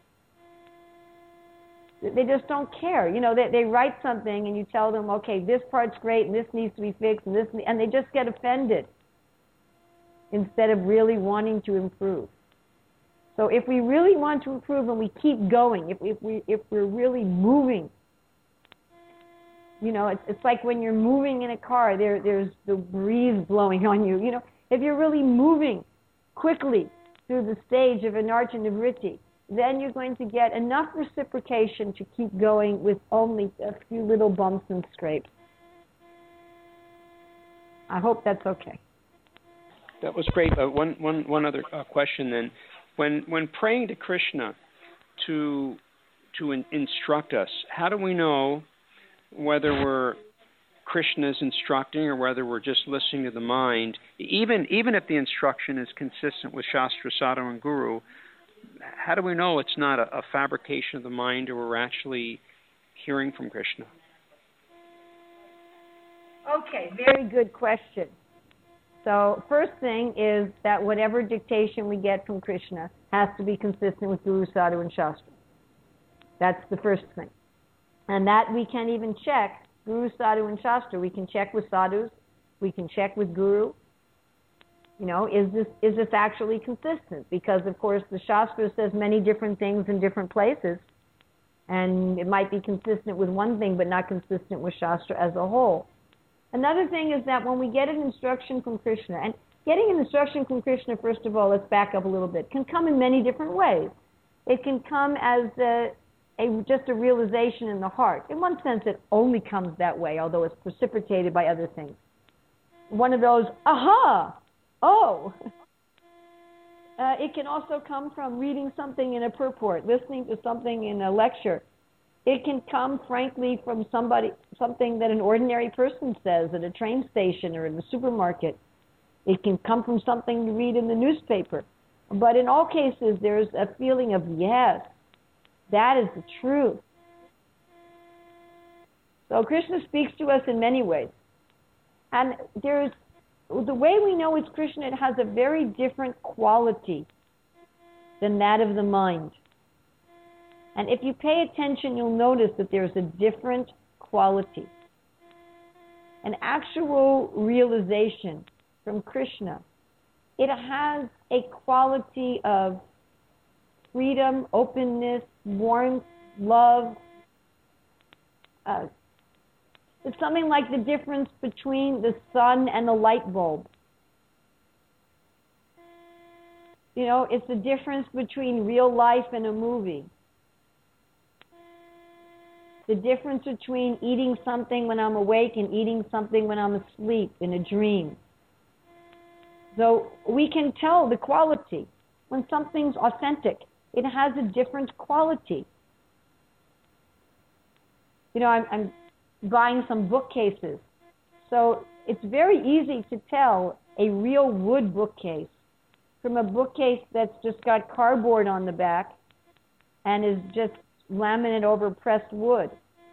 They just don't care. You know, they write something and you tell them, okay, this part's great and this needs to be fixed and they just get offended instead of really wanting to improve. So if we really want to improve and we keep going, if we're really moving, you know, it's like when you're moving in a car, there's the breeze blowing on you. You know, if you're really moving quickly through the stage of anarcha nivritti, then you're going to get enough reciprocation to keep going with only a few little bumps and scrapes. I hope that's okay. That was great. One other question then. When praying to Krishna to instruct us, how do we know whether Krishna's instructing or whether we're just listening to the mind? Even if the instruction is consistent with Shastra, Sadhu, and Guru, how do we know it's not a fabrication of the mind or we're actually hearing from Krishna? Okay, very good question. So first thing is that whatever dictation we get from Krishna has to be consistent with Guru, Sadhu, and Shastra. That's the first thing. And that we can even check Guru, Sadhu, and Shastra. We can check with Sadhus. We can check with Guru. You know, is this actually consistent? Because, of course, the Shastra says many different things in different places. And it might be consistent with one thing, but not consistent with Shastra as a whole. Another thing is that when we get an instruction from Krishna, and getting an instruction from Krishna, first of all, let's back up a little bit, can come in many different ways. It can come as just a realization in the heart. In one sense, it only comes that way, although it's precipitated by other things. One of those, aha, oh. It can also come from reading something in a purport, listening to something in a lecture. It can come, frankly, from something that an ordinary person says at a train station or in the supermarket. It can come from something you read in the newspaper. But in all cases, there's a feeling of, yes, that is the truth. So Krishna speaks to us in many ways. And the way we know it's Krishna, it has a very different quality than that of the mind. And if you pay attention, you'll notice that there's a different quality. An actual realization from Krishna, it has a quality of freedom, openness, warmth, love. It's something like the difference between the sun and the light bulb. You know, it's the difference between real life and a movie. The difference between eating something when I'm awake and eating something when I'm asleep in a dream. So we can tell the quality. When something's authentic, it has a different quality. You know, I'm buying some bookcases. So it's very easy to tell a real wood bookcase from a bookcase that's just got cardboard on the back and is just laminate over pressed wood.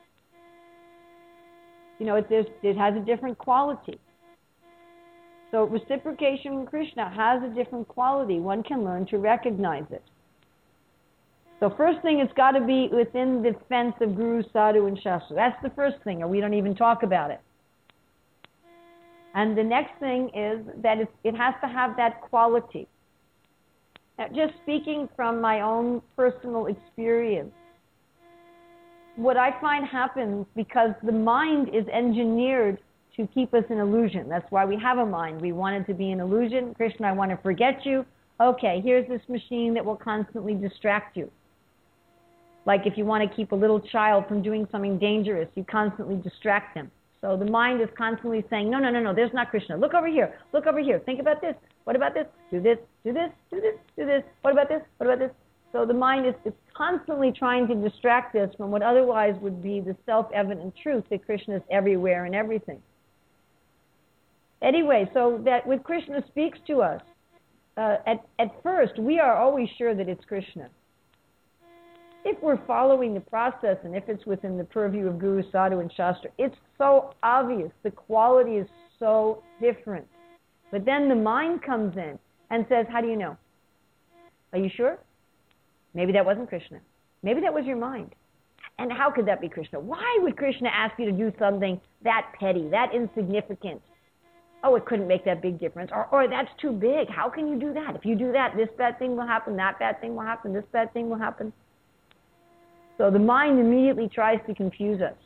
You know, it has a different quality. So reciprocation from Krishna has a different quality. One can learn to recognize it. So first thing, it's got to be within the fence of Guru, Sadhu, and Shastra. That's the first thing, or we don't even talk about it. And the next thing is that it has to have that quality. Now, just speaking from my own personal experience, what I find happens because the mind is engineered to keep us in illusion. That's why we have a mind. We want it to be an illusion. Krishna, I want to forget you. Okay, here's this machine that will constantly distract you. Like if you want to keep a little child from doing something dangerous, you constantly distract them. So the mind is constantly saying, no, there's not Krishna. Look over here. Look over here. Think about this. What about this? Do this, do this, do this, do this. What about this? What about this? So the mind is constantly trying to distract us from what otherwise would be the self-evident truth that Krishna is everywhere and everything. Anyway, so that when Krishna speaks to us, at first, we are always sure that it's Krishna. If we're following the process and if it's within the purview of Guru, Sadhu, and Shastra, it's so obvious. The quality is so different. But then the mind comes in and says, how do you know? Are you sure? Maybe that wasn't Krishna. Maybe that was your mind. And how could that be Krishna? Why would Krishna ask you to do something that petty, that insignificant? Oh, it couldn't make that big difference. Or that's too big. How can you do that? If you do that, this bad thing will happen, that bad thing will happen, this bad thing will happen. So the mind immediately tries to confuse us.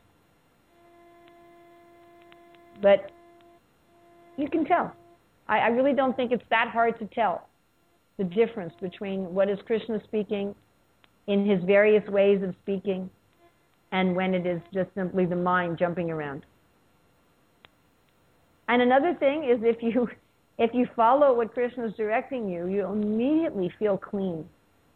But you can tell. I really don't think it's that hard to tell the difference between what is Krishna speaking in his various ways of speaking and when it is just simply the mind jumping around. And another thing is if you follow what Krishna is directing you, you immediately feel clean.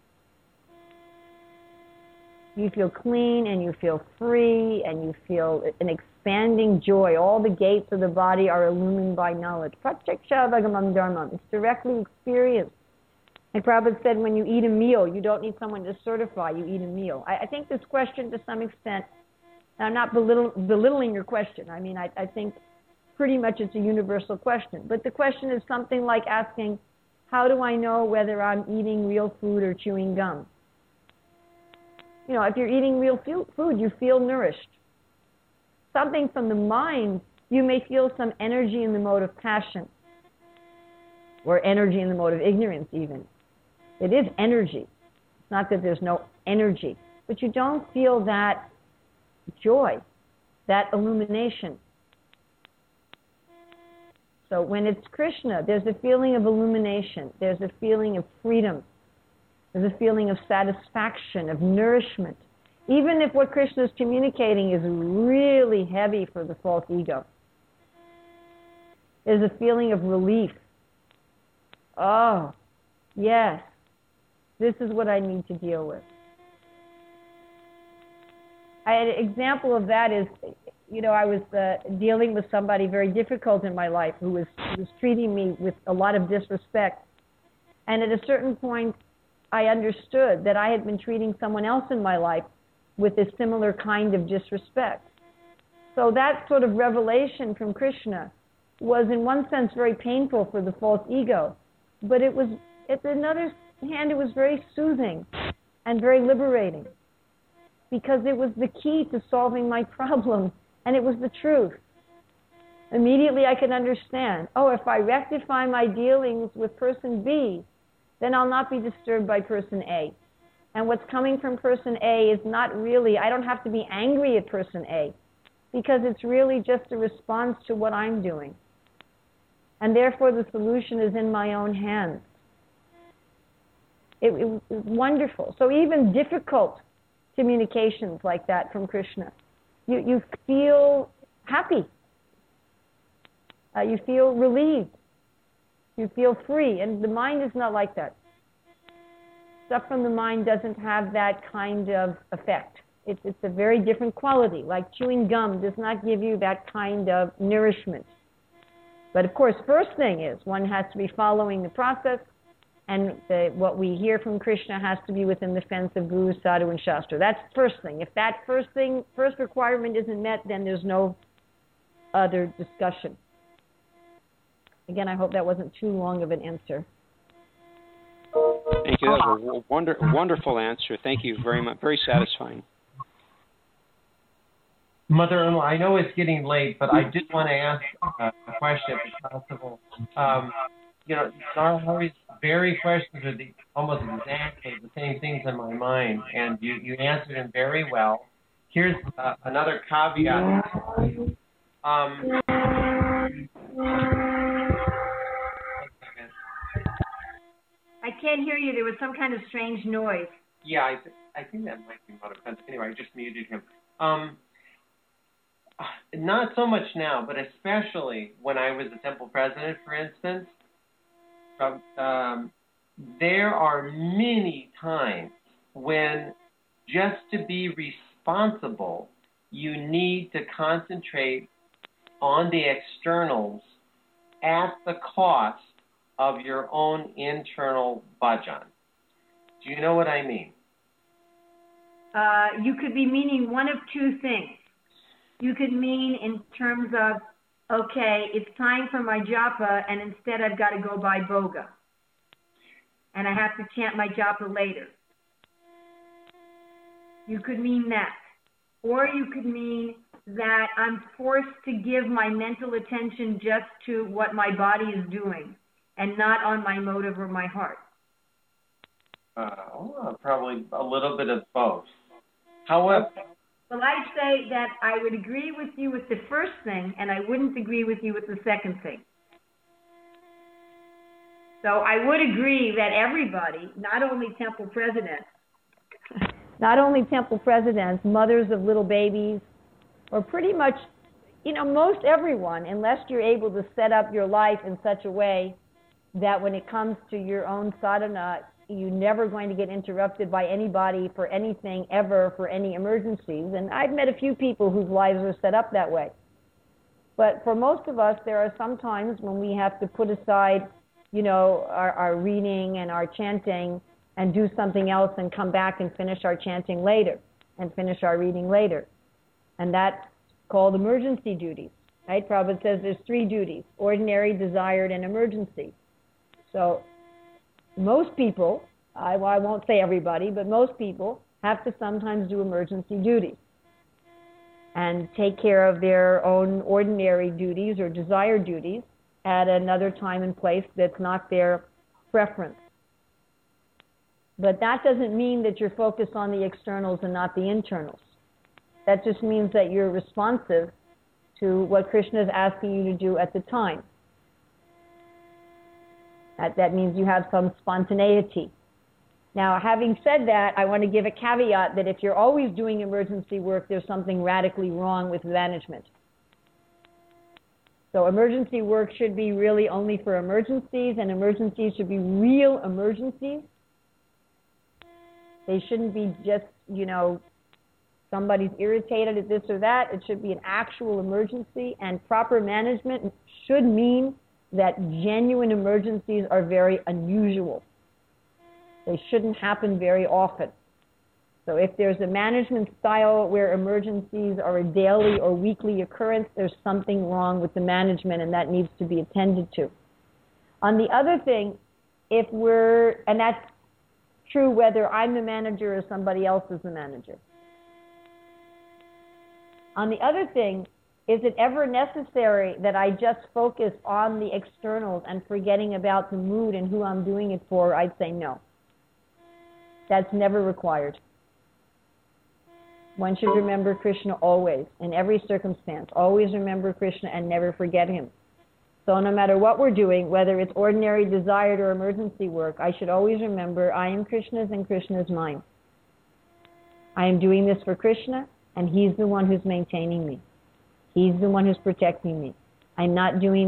You feel clean and you feel free and you feel an expanding joy. All the gates of the body are illumined by knowledge. Pratyaksha Bhagamam Dharmam. It's directly experienced. And Prabhupada said when you eat a meal, you don't need someone to certify you eat a meal. I think this question to some extent, and I'm not belittling your question. I mean, I think pretty much it's a universal question. But the question is something like asking, how do I know whether I'm eating real food or chewing gum? You know, if you're eating real food, you feel nourished. Something from the mind, you may feel some energy in the mode of passion, or energy in the mode of ignorance even. It is energy. It's not that there's no energy, but you don't feel that joy, that illumination. So when it's Krishna, there's a feeling of illumination. There's a feeling of freedom. There's a feeling of satisfaction, of nourishment. Even if what Krishna is communicating is really heavy for the false ego. There's a feeling of relief. Oh, yes, this is what I need to deal with. An example of that is, you know, I was dealing with somebody very difficult in my life who was treating me with a lot of disrespect. And at a certain point, I understood that I had been treating someone else in my life with a similar kind of disrespect. So that sort of revelation from Krishna was in one sense very painful for the false ego, but it was, at another hand, it was very soothing and very liberating because it was the key to solving my problem, and it was the truth. Immediately I could understand, oh, if I rectify my dealings with person B, then I'll not be disturbed by person A. And what's coming from person A is not really, I don't have to be angry at person A, because it's really just a response to what I'm doing. And therefore the solution is in my own hands. It was wonderful. So even difficult communications like that from Krishna, you feel happy. You feel relieved. You feel free. And the mind is not like that. Stuff from the mind doesn't have that kind of effect. It's a very different quality. Like chewing gum does not give you that kind of nourishment. But of course, first thing is one has to be following the process, and what we hear from Krishna has to be within the fence of Guru, Sadhu, and Shastra. That's the first thing. If that first requirement isn't met, then there's no other discussion. Again, I hope that wasn't too long of an answer. Thank you. That was a wonderful answer. Thank you very much. Very satisfying. Mother-in-law, I know it's getting late, but I did want to ask a question if it's possible. Narahari's very questions are almost exactly the same things in my mind, and you answered them very well. Here's another caveat. I can't hear you. There was some kind of strange noise. Yeah, I think that might be Mother Fence. Anyway, I just muted him. Not so much now, but especially when I was the temple president, for instance, there are many times when just to be responsible, you need to concentrate on the externals at the cost of your own internal bhajan. Do you know what I mean? You could be meaning one of two things. You could mean in terms of, okay, it's time for my japa, and instead I've got to go buy boga. And I have to chant my japa later. You could mean that. Or you could mean that I'm forced to give my mental attention just to what my body is doing and not on my motive or my heart. Probably a little bit of both. However... Well, I'd say that I would agree with you with the first thing, and I wouldn't agree with you with the second thing. So I would agree that everybody, not only temple presidents, mothers of little babies, or pretty much, most everyone, unless you're able to set up your life in such a way that when it comes to your own sadhana, you're never going to get interrupted by anybody for anything ever, for any emergencies. And I've met a few people whose lives are set up that way. But for most of us, there are some times when we have to put aside, our reading and our chanting and do something else and come back and finish our chanting later and finish our reading later. And that's called emergency duties, right? Prabhupada says there's 3 duties: ordinary, desired, and emergency. So most people, I won't say everybody, but most people have to sometimes do emergency duties and take care of their own ordinary duties or desired duties at another time and place that's not their preference. But that doesn't mean that you're focused on the externals and not the internals. That just means that you're responsive to what Krishna is asking you to do at the time. That means you have some spontaneity. Now, having said that, I want to give a caveat that if you're always doing emergency work, there's something radically wrong with management. So emergency work should be really only for emergencies, and emergencies should be real emergencies. They shouldn't be just, somebody's irritated at this or that. It should be an actual emergency, and proper management should mean that genuine emergencies are very unusual. They shouldn't happen very often. So if there's a management style where emergencies are a daily or weekly occurrence, there's something wrong with the management, and that needs to be attended to. On the other thing, and that's true whether I'm the manager or somebody else is the manager. On the other thing, is it ever necessary that I just focus on the externals and forgetting about the mood and who I'm doing it for? I'd say no. That's never required. One should remember Krishna always, in every circumstance. Always remember Krishna and never forget him. So no matter what we're doing, whether it's ordinary, desired, or emergency work, I should always remember I am Krishna's and Krishna is mine. I am doing this for Krishna, and he's the one who's maintaining me. He's the one who's protecting me. I'm not doing this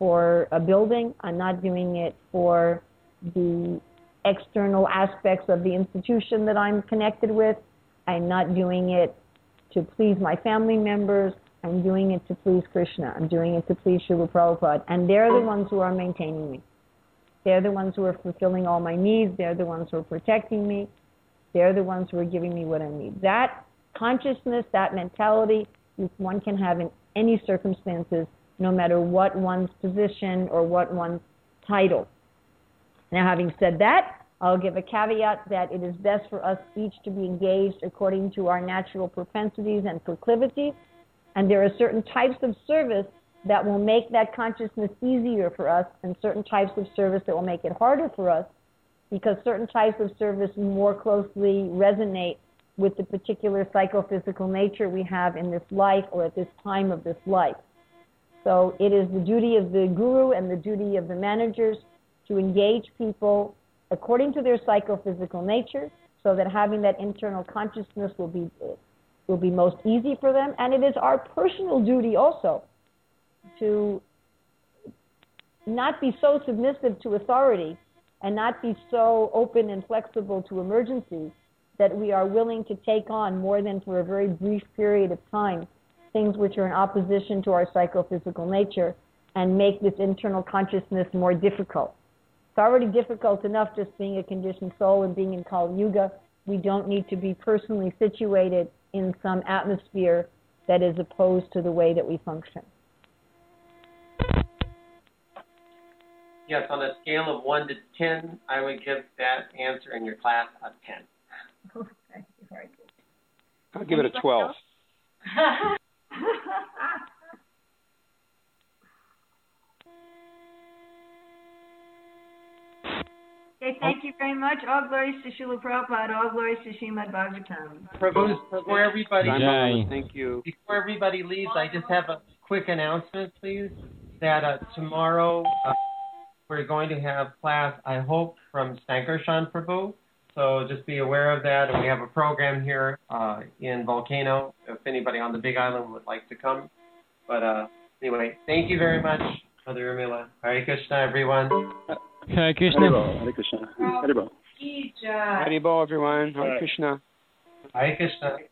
for a building. I'm not doing it for the external aspects of the institution that I'm connected with. I'm not doing it to please my family members. I'm doing it to please Krishna. I'm doing it to please Srila Prabhupada. And they're the ones who are maintaining me. They're the ones who are fulfilling all my needs. They're the ones who are protecting me. They're the ones who are giving me what I need. That consciousness, that mentality, one can have in any circumstances, no matter what one's position or what one's title. Now, having said that, I'll give a caveat that it is best for us each to be engaged according to our natural propensities and proclivities. And there are certain types of service that will make that consciousness easier for us, and certain types of service that will make it harder for us, because certain types of service more closely resonate with the particular psychophysical nature we have in this life or at this time of this life. So it is the duty of the guru and the duty of the managers to engage people according to their psychophysical nature, so that having that internal consciousness will be most easy for them. And it is our personal duty also to not be so submissive to authority and not be so open and flexible to emergencies that we are willing to take on, more than for a very brief period of time, things which are in opposition to our psychophysical nature and make this internal consciousness more difficult. It's already difficult enough just being a conditioned soul and being in Kali Yuga. We don't need to be personally situated in some atmosphere that is opposed to the way that we function. Yes, on a scale of 1 to 10, I would give that answer in your class a 10. Okay, very good. I'll give it a 12. Okay, thank you very much. All glories to Srila Prabhupada. All glories to Srimad Bhagavatam. Before everybody, Thank you. Before everybody leaves, I just have a quick announcement, please, that tomorrow we're going to have class, I hope, from Sankarshan Prabhu. So just be aware of that. And we have a program here in Volcano, if anybody on the Big Island would like to come. But anyway, thank you very much, Mother Urmila. Hare Krishna, everyone. Hare Krishna. Hare Krishna. Hare Krishna. Haribol, everyone. Hare Krishna. Hare Krishna.